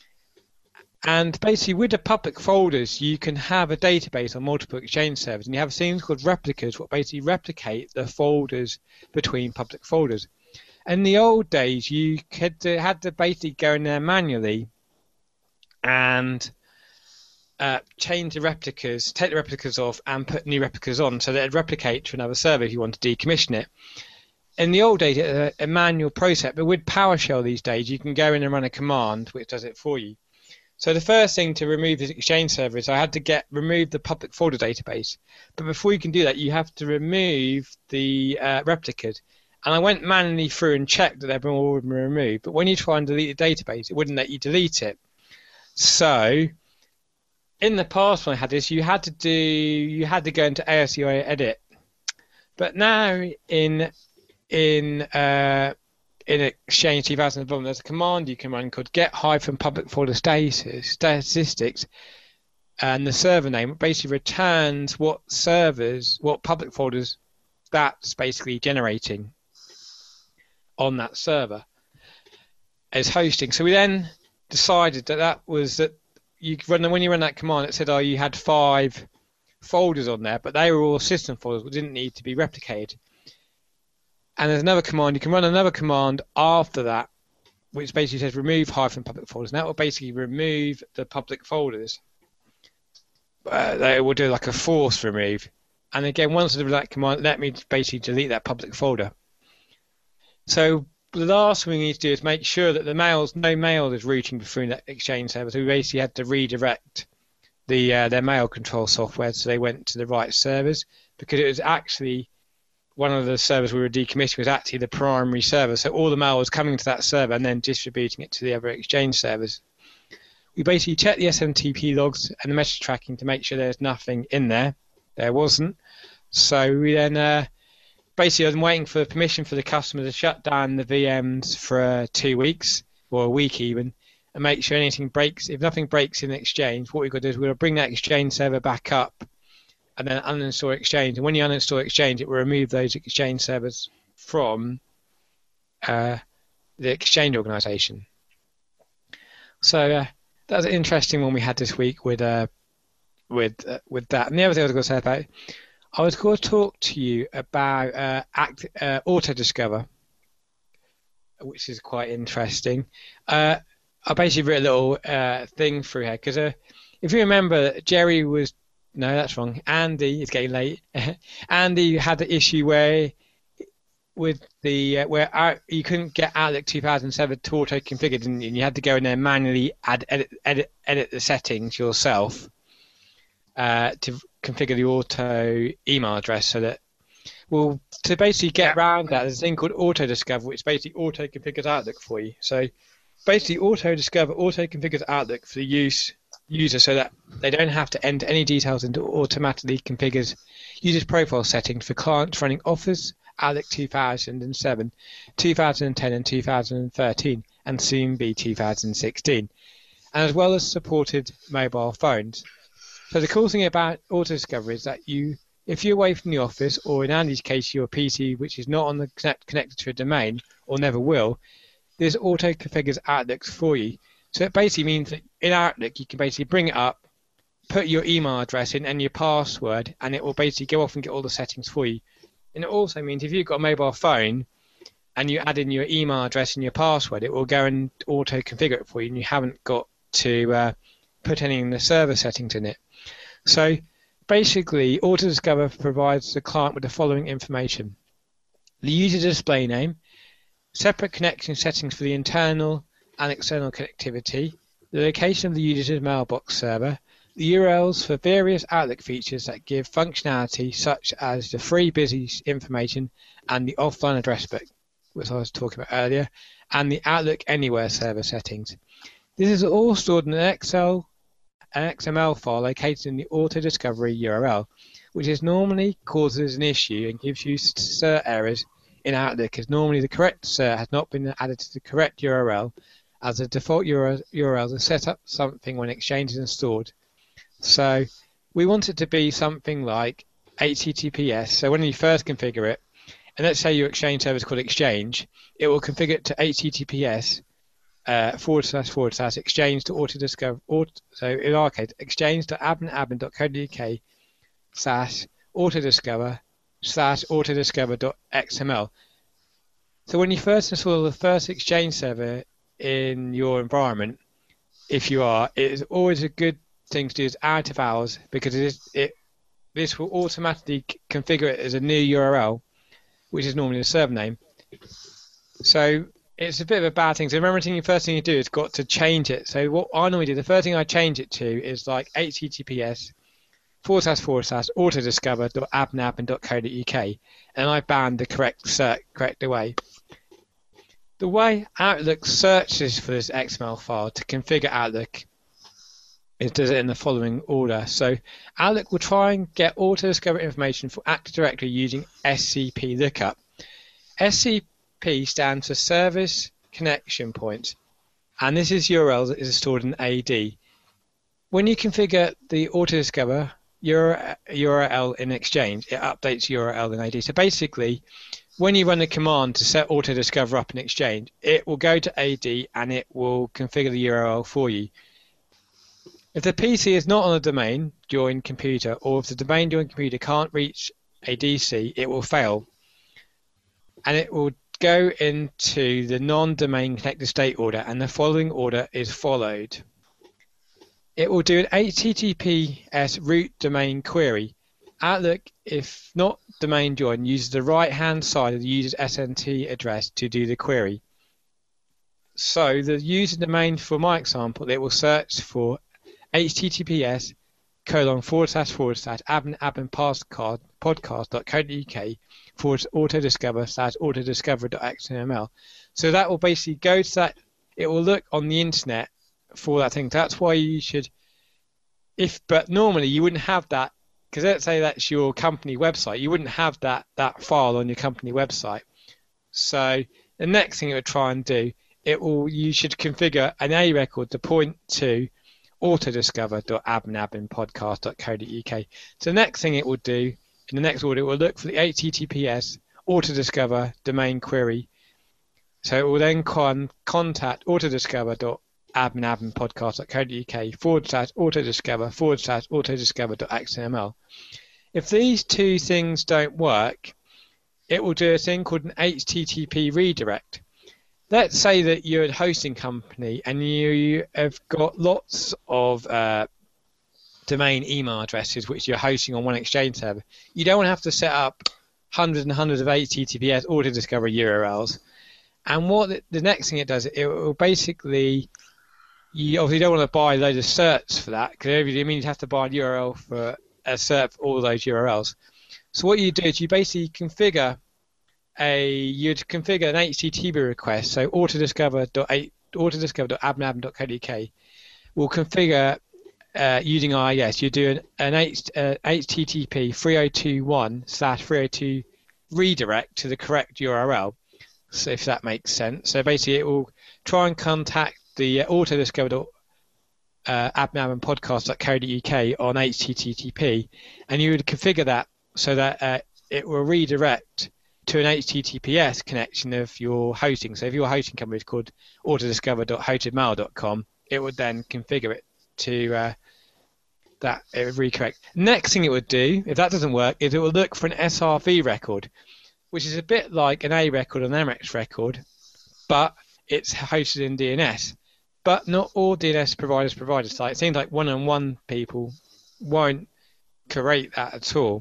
And basically with the public folders, you can have a database on multiple Exchange servers, and you have things called replicas, what basically replicate the folders between public folders. In the old days, you could, uh, had to basically go in there manually and uh, change the replicas, take the replicas off and put new replicas on so that it'd replicate to another server if you want to decommission it. In the old days, it was a, a manual process, but with PowerShell these days, you can go in and run a command which does it for you. So the first thing to remove the Exchange server is I had to get remove the public folder database. But before you can do that, you have to remove the uh, replicas. And I went manually through and checked that they've been all been removed. But when you try and delete the database, it wouldn't let you delete it. So in the past when I had this, you had to do you had to go into A S C I edit. But now in in uh, in Exchange two thousand eleven, there's a command you can run called get hyphen public folder status statistics, and the server name basically returns what servers, what public folders that's basically generating on that server as hosting. So we then decided that that was that you run when you run that command, it said, oh, you had five folders on there, but they were all system folders which didn't need to be replicated. And there's another command, you can run another command after that, which basically says remove hyphen public folders. And that will basically remove the public folders. Uh, they will do like a force remove. And again, once I do that command, let me basically delete that public folder. So the last thing we need to do is make sure that the mails, no mail is routing through that Exchange server. So we basically had to redirect the uh, their mail control software so they went to the right servers, because it was actually one of the servers we were decommissioning was actually the primary server. So all the mail was coming to that server and then distributing it to the other Exchange servers. we basically checked the S M T P logs and the message tracking to make sure there's nothing in there. There wasn't. So we then uh, basically I was waiting for permission for the customer to shut down the V Ms for uh, two weeks or a week even, and make sure anything breaks. If nothing breaks in Exchange, what we've got to do is we'll bring that Exchange server back up and then uninstall Exchange. And when you uninstall Exchange, it will remove those Exchange servers from uh, the Exchange organization. So uh, that was an interesting one we had this week with uh, with uh, with that. And the other thing I was going to say about, I was going to talk to you about uh, Act, uh, Auto-Discover, which is quite interesting. Uh, I basically wrote a little uh, thing through here because uh, if you remember, Jerry was no, that's wrong. Andy, it's getting late. Andy had the issue where with the uh, where out, you couldn't get Outlook two thousand seven to auto configure, didn't you? And you had to go in there and manually add edit edit edit the settings yourself uh, to configure the auto email address so that well to basically get around that there's a thing called Auto-Discover, which basically auto configures Outlook for you. So basically Auto-Discover auto configures Outlook for the use user so that they don't have to enter any details into automatically configures users profile settings for clients running Office, Outlook two thousand seven, two thousand ten and two thousand thirteen and soon be two thousand sixteen, and as well as supported mobile phones. So the cool thing about Auto-Discover is that you, if you're away from the office, or in Andy's case your P C which is not on the connect, connected to a domain or never will, this auto configures Outlook for you. So it basically means that in Outlook you can basically bring it up, put your email address in and your password, and it will basically go off and get all the settings for you. And it also means if you've got a mobile phone and you add in your email address and your password, it will go and auto configure it for you, and you haven't got to uh, put any in the server settings in it. So basically, Auto-Discover provides the client with the following information: the user display name, separate connection settings for the internal and external connectivity, the location of the user's mailbox server, the U R Ls for various Outlook features that give functionality such as the free busy information and the offline address book, which I was talking about earlier, and the Outlook Anywhere server settings. This is all stored in an Excel, an X M L file located in the Auto-Discovery U R L, which is normally causes an issue and gives you cert errors in Outlook, as normally the correct cert has not been added to the correct U R L, as the default U R Ls are set up something when Exchange is installed. So we want it to be something like H T T P S. So when you first configure it, and let's say your Exchange server is called Exchange, it will configure it to H T T P S uh, forward slash forward slash exchange to auto-discover. Auto, so in our case, exchange to admin admin dot co dot U K slash auto-discover slash auto-discover dot X M L. So when you first install the first Exchange server in your environment, if you are, it is always a good thing to do is out of hours, because it is it this will automatically configure it as a new U R L, which is normally the server name. So it's a bit of a bad thing. So remember, the first thing you do is got to change it. So what I normally do, the first thing I change it to is like H T T P S forward slash forward slash auto-discover dot admin admin dot co dot U K, and I banned the correct cert correct away. The way Outlook searches for this X M L file to configure Outlook, it does it in the following order. So Outlook will try and get Auto-Discover information for Active Directory using S C P lookup. S C P stands for Service Connection Point, and this is U R L that is stored in A D. When you configure the Auto-Discover U R L in Exchange, it updates U R L in A D. So basically, when you run the command to set Auto-Discover up in Exchange, it will go to A D and it will configure the U R L for you. If the P C is not on a domain join computer, or if the domain join computer can't reach a D C, it will fail. And it will go into the non-domain connected state order, and the following order is followed. It will do an H T T P S root domain query. Outlook, if not domain join, uses the right-hand side of the user's S N T address to do the query. So the user domain, for my example, it will search for H T T P S colon forward slash forward slash admin admin podcast podcast dot co dot U K forward auto-discover slash auto-discover dot X M L. So that will basically go to that. It will look on the internet for that thing. That's why you should, if but normally you wouldn't have that, because let's say that's your company website, you wouldn't have that that file on your company website. So the next thing it would try and do, it will you should configure an A record to point to autodiscover dot admin admin podcast dot co dot uk. So the next thing it will do in the next order, it will look for the H T T P S autodiscover domain query. So it will then con- contact autodiscover dot admin admin podcast dot co dot uk forward slash autodiscover forward slash autodiscover dot x m l. If these two things don't work, it will do a thing called an H T T P redirect. Let's say that you're a hosting company and you have got lots of uh, domain email addresses which you're hosting on one Exchange server. You don't want to have to set up hundreds and hundreds of H T T P S autodiscover U R Ls. And what the, the next thing it does, it will basically, you obviously don't want to buy loads of certs for that, because it means you have to buy a U R L for a cert for all those U R Ls. So what you do is you basically configure a you'd configure an H T T P request. So autodiscover dot autodiscover dot admin admin dot co dot uk will configure uh, using I I S. You do an, an H, uh, H T T P three oh two one slash three oh two redirect to the correct U R L. So if that makes sense. So basically, it will try and contact the uh, autodiscover dot admin admin podcast dot co dot uk on H T T P, and you would configure that so that uh, it will redirect to an H T T P S connection of your hosting. So if your hosting company is called autodiscover dot hosted mail dot com, it would then configure it to uh, that it would recorrect. Next thing it would do, if that doesn't work, is it will look for an S R V record, which is a bit like an A record or an M X record, but it's hosted in D N S. But not all D N S providers provide a site. It seems like one-on-one people won't create that at all.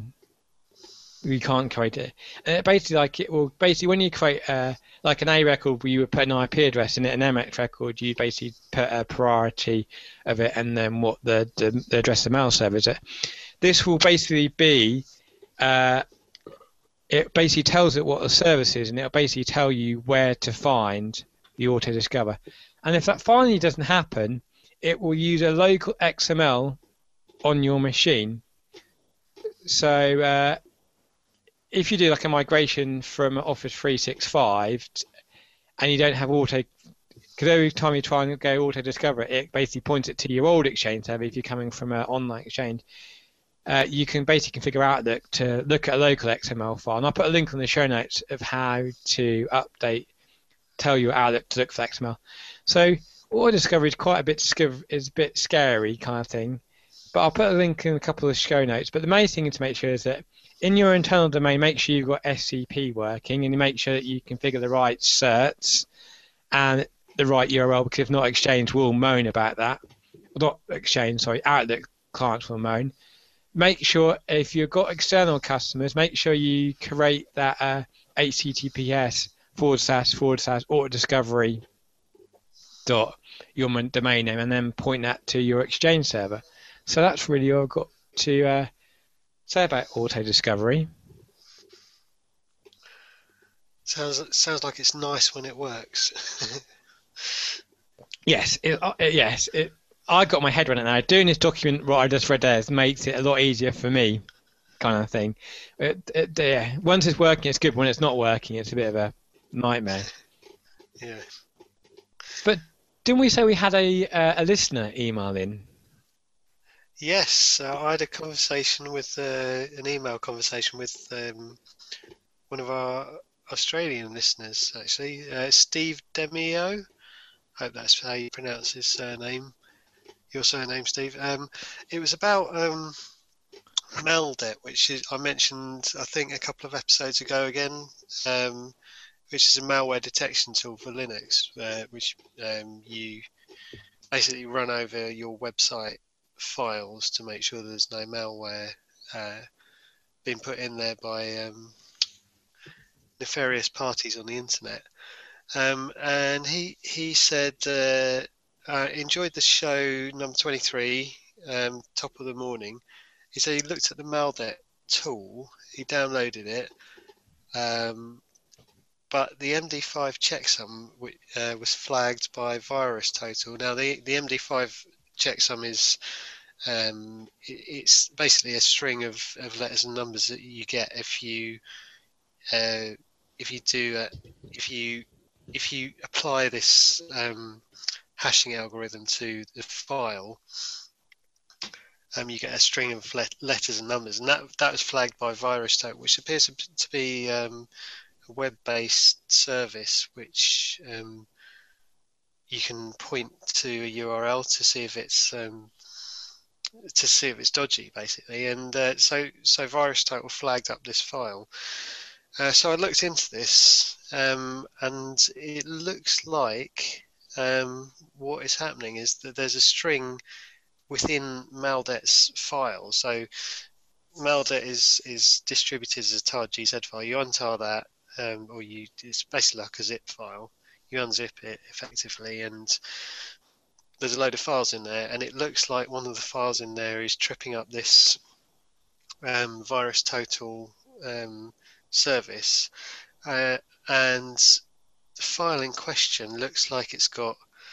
You can't create it. And it basically, like it will basically when you create uh, like an A record, where you would put an I P address in it, an M X record, you basically put a priority of it, and then what the the, the address of the mail server is. It. This will basically be. Uh, it basically tells it what the service is, and it'll basically tell you where to find the autodiscover. And if that finally doesn't happen, it will use a local X M L on your machine. So uh, if you do like a migration from Office three sixty-five and you don't have auto, because every time you try and go auto-discover it, it basically points it to your old Exchange server if you're coming from an online Exchange. Uh, you can basically configure Outlook to look at a local X M L file. And I'll put a link in the show notes of how to update, tell your Outlook to look for X M L. So auto discovery is quite a bit is a bit scary kind of thing. But I'll put a link in a couple of show notes. But the main thing to make sure is that in your internal domain, make sure you've got S C P working, and you make sure that you configure the right certs and the right U R L, because if not, Exchange will moan about that. Well, not Exchange, sorry, Outlook clients will moan. Make sure if you've got external customers, make sure you create that uh, H T T P S forward slash forward slash auto discovery dot your domain name, and then point that to your Exchange server. So that's really all I've got to uh, say about auto discovery. Sounds sounds like it's nice when it works. Yes, it, uh, yes. It, I got my head around it now. Doing this document, what I just read there, makes it a lot easier for me, kind of thing. It, it, yeah. Once it's working, it's good. When it's not working, it's a bit of a nightmare. Yeah. But didn't we say we had a uh, a listener email in? Yes, uh, I had a conversation with uh, an email conversation with um, one of our Australian listeners, actually, uh, Steve Demio. Hope that's how you pronounce his surname. Your surname, Steve. Um, it was about um, Meldet, which is, I mentioned, I think, a couple of episodes ago again, um, which is a malware detection tool for Linux, uh, which um, you basically run over your website files to make sure there's no malware uh, being put in there by um, nefarious parties on the internet. Um, and he he said, uh, I enjoyed the show number twenty-three, um, top of the morning. He said he looked at the Meldet tool, he downloaded it, um, but the M D five checksum uh, was flagged by VirusTotal. Now, the the M D five checksum is um, it, it's basically a string of, of letters and numbers that you get if you uh, if you do uh, if you if you apply this um, hashing algorithm to the file. Um, you get a string of let letters and numbers, and that that was flagged by VirusTotal, which appears to be um, a web-based service, which um, you can point to a U R L to see if it's um, to see if it's dodgy, basically. And uh, so so VirusTotal flagged up this file. Uh, so I looked into this, um, and it looks like um, what is happening is that there's a string within Maldet's file. So Maldet is is distributed as a tar G Z file. You untar that, um, or you it's basically like a zip file. You unzip it effectively, and there's a load of files in there. And it looks like one of the files in there is tripping up this um, VirusTotal um, service, uh, and the file in question looks like it's got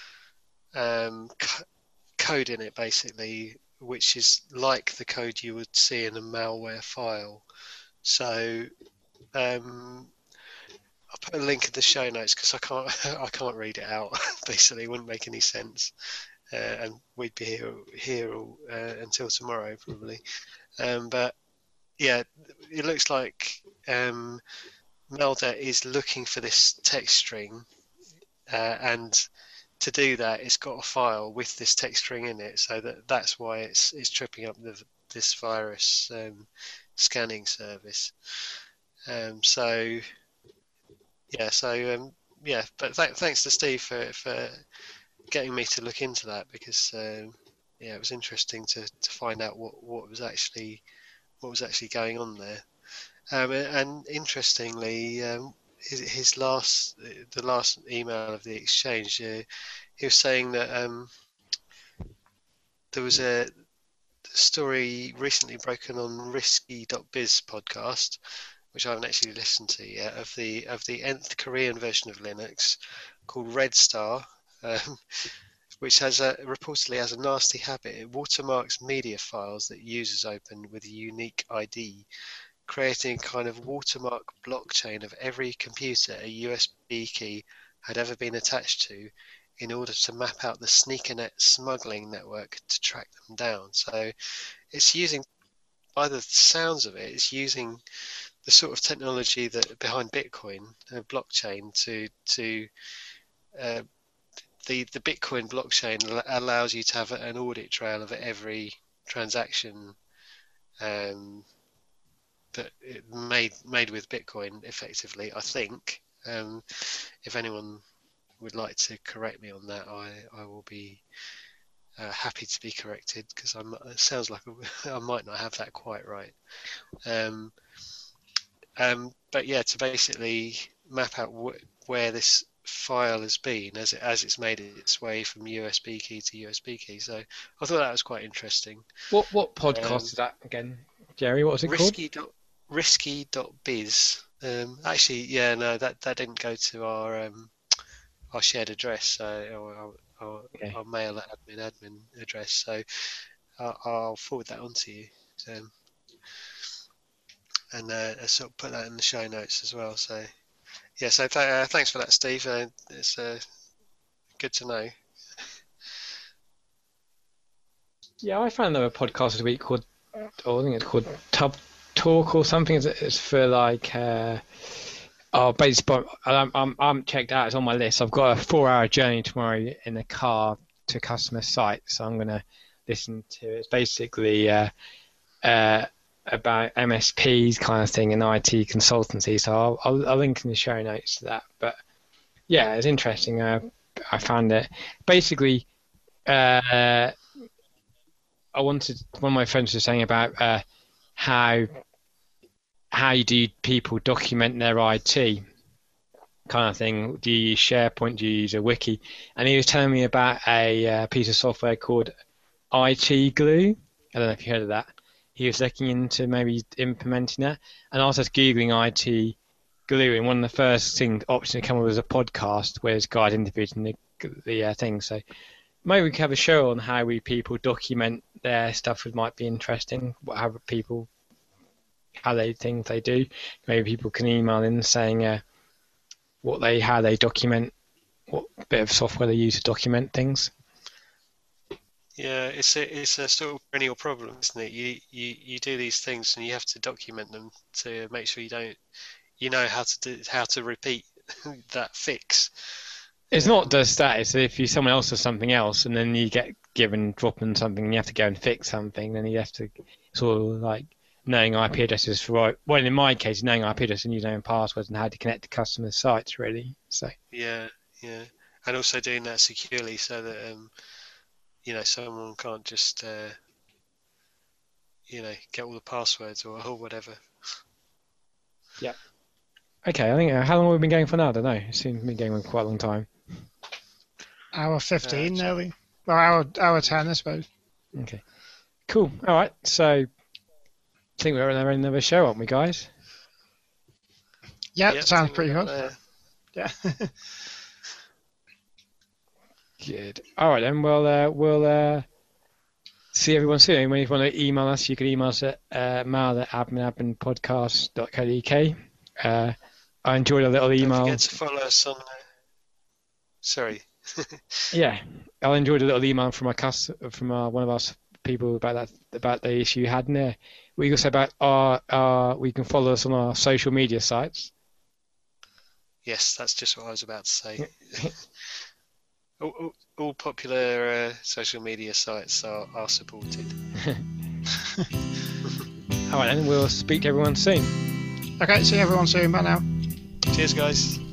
um, code in it, basically, which is like the code you would see in a malware file. So um, I'll put a link in the show notes because I can't I can't read it out. Basically, it wouldn't make any sense, uh, and we'd be here here all, uh, until tomorrow probably. Um, but yeah, it looks like um, Maldet is looking for this text string, uh, and to do that, it's got a file with this text string in it, so that that's why it's it's tripping up the, this virus um, scanning service. Um, so yeah, so um, yeah, but th thanks to Steve for for getting me to look into that, because um, yeah, it was interesting to to find out what what was actually what was actually going on there. Um, and interestingly, um, his, his last the last email of the exchange, uh, he was saying that um, there was a story recently broken on risky dot biz podcast, which I haven't actually listened to yet, of the of the nth Korean version of Linux called Red Star, um, which has a, reportedly has a nasty habit. It watermarks media files that users open with a unique I D, creating a kind of watermark blockchain of every computer a U S B key had ever been attached to, in order to map out the sneakernet smuggling network to track them down. So it's using, by the sounds of it, it's using the sort of technology that behind Bitcoin, uh, blockchain, to to uh, the the Bitcoin blockchain allows you to have an audit trail of every transaction um, that it made made with Bitcoin, effectively. I think. Um, if anyone would like to correct me on that, I I will be uh, happy to be corrected, because I'm. It sounds like I might not have that quite right. Um, um, but yeah, to basically map out wh where this file has been as it as it's made its way from U S B key to U S B key. So I thought that was quite interesting. What what podcast um, is that again, Jerry? What was it risky called? Dot, risky dot biz. Um, actually, yeah, no, that that didn't go to our um, our shared address. So our, our, okay. our mail at admin admin address. So I'll, I'll forward that on to you. Um, and uh, I'll sort of put that in the show notes as well. So yeah, so th uh, thanks for that, Steve. Uh, it's uh, good to know. Yeah, I found another podcast this week called, oh, I think it's called Tub Talk or something. It's, it's for like, uh, oh, basically, I'm, I'm, I'm checked out. It's on my list. I've got a four-hour journey tomorrow in the car to customer site, so I'm going to listen to it. It's basically uh, uh, about M S Ps kind of thing and I T consultancy. So I'll, I'll, I'll link in the show notes to that. But yeah, it's interesting. Uh, I found it basically. Uh, I wanted one of my friends was saying about uh, how how do people document their I T kind of thing. Do you use SharePoint? Do you use a wiki? And he was telling me about a uh, piece of software called I T Glue. I don't know if you heard of that. He was looking into maybe implementing that, and I was just googling I T glue in. One of the first thing options to come up was a podcast where there's guide interviews and the the uh, thing. So maybe we could have a show on how we people document their stuff. It might be interesting. What how people how they things they do. Maybe people can email in saying uh, what they how they document, what bit of software they use to document things. Yeah, it's a it's a sort of perennial problem, isn't it? You you you do these things and you have to document them to make sure you don't you know how to do how to repeat that fix. It's not just that. It's if you someone else does something else and then you get given dropping something and you have to go and fix something, then you have to sort of like knowing I P addresses for right. Well, in my case, knowing I P address and using passwords and how to connect to customer sites, really. So Yeah, yeah, and also doing that securely so that um, you know someone can't just uh, you know get all the passwords or, or whatever. okay, I think uh, how long have we been going for now? I don't know. It seems to be going for quite a long time. Hour fifteen, Uh, nearly. Well, hour hour ten, I suppose. Okay, cool. All right, so I think we're on another show, aren't we, guys? Yeah, Yeah, I sounds think pretty we're good. there. Yeah. Good. All right, then we'll uh, we'll uh, see everyone soon. When you want to email us, you can email us at uh, mail at admin admin podcast dot co dot uk. Uh, I enjoyed a little Don't email. forget to follow us on. Uh, sorry. Yeah, I enjoyed a little email from our cus- from our, one of our s- people about that about the issue you had in there. We also about our, our we can follow us on our social media sites. Yes, that's just what I was about to say. all, all, all popular uh, social media sites are, are supported. All right, then we'll speak to everyone soon. Okay, see everyone soon. Bye now. Cheers, guys.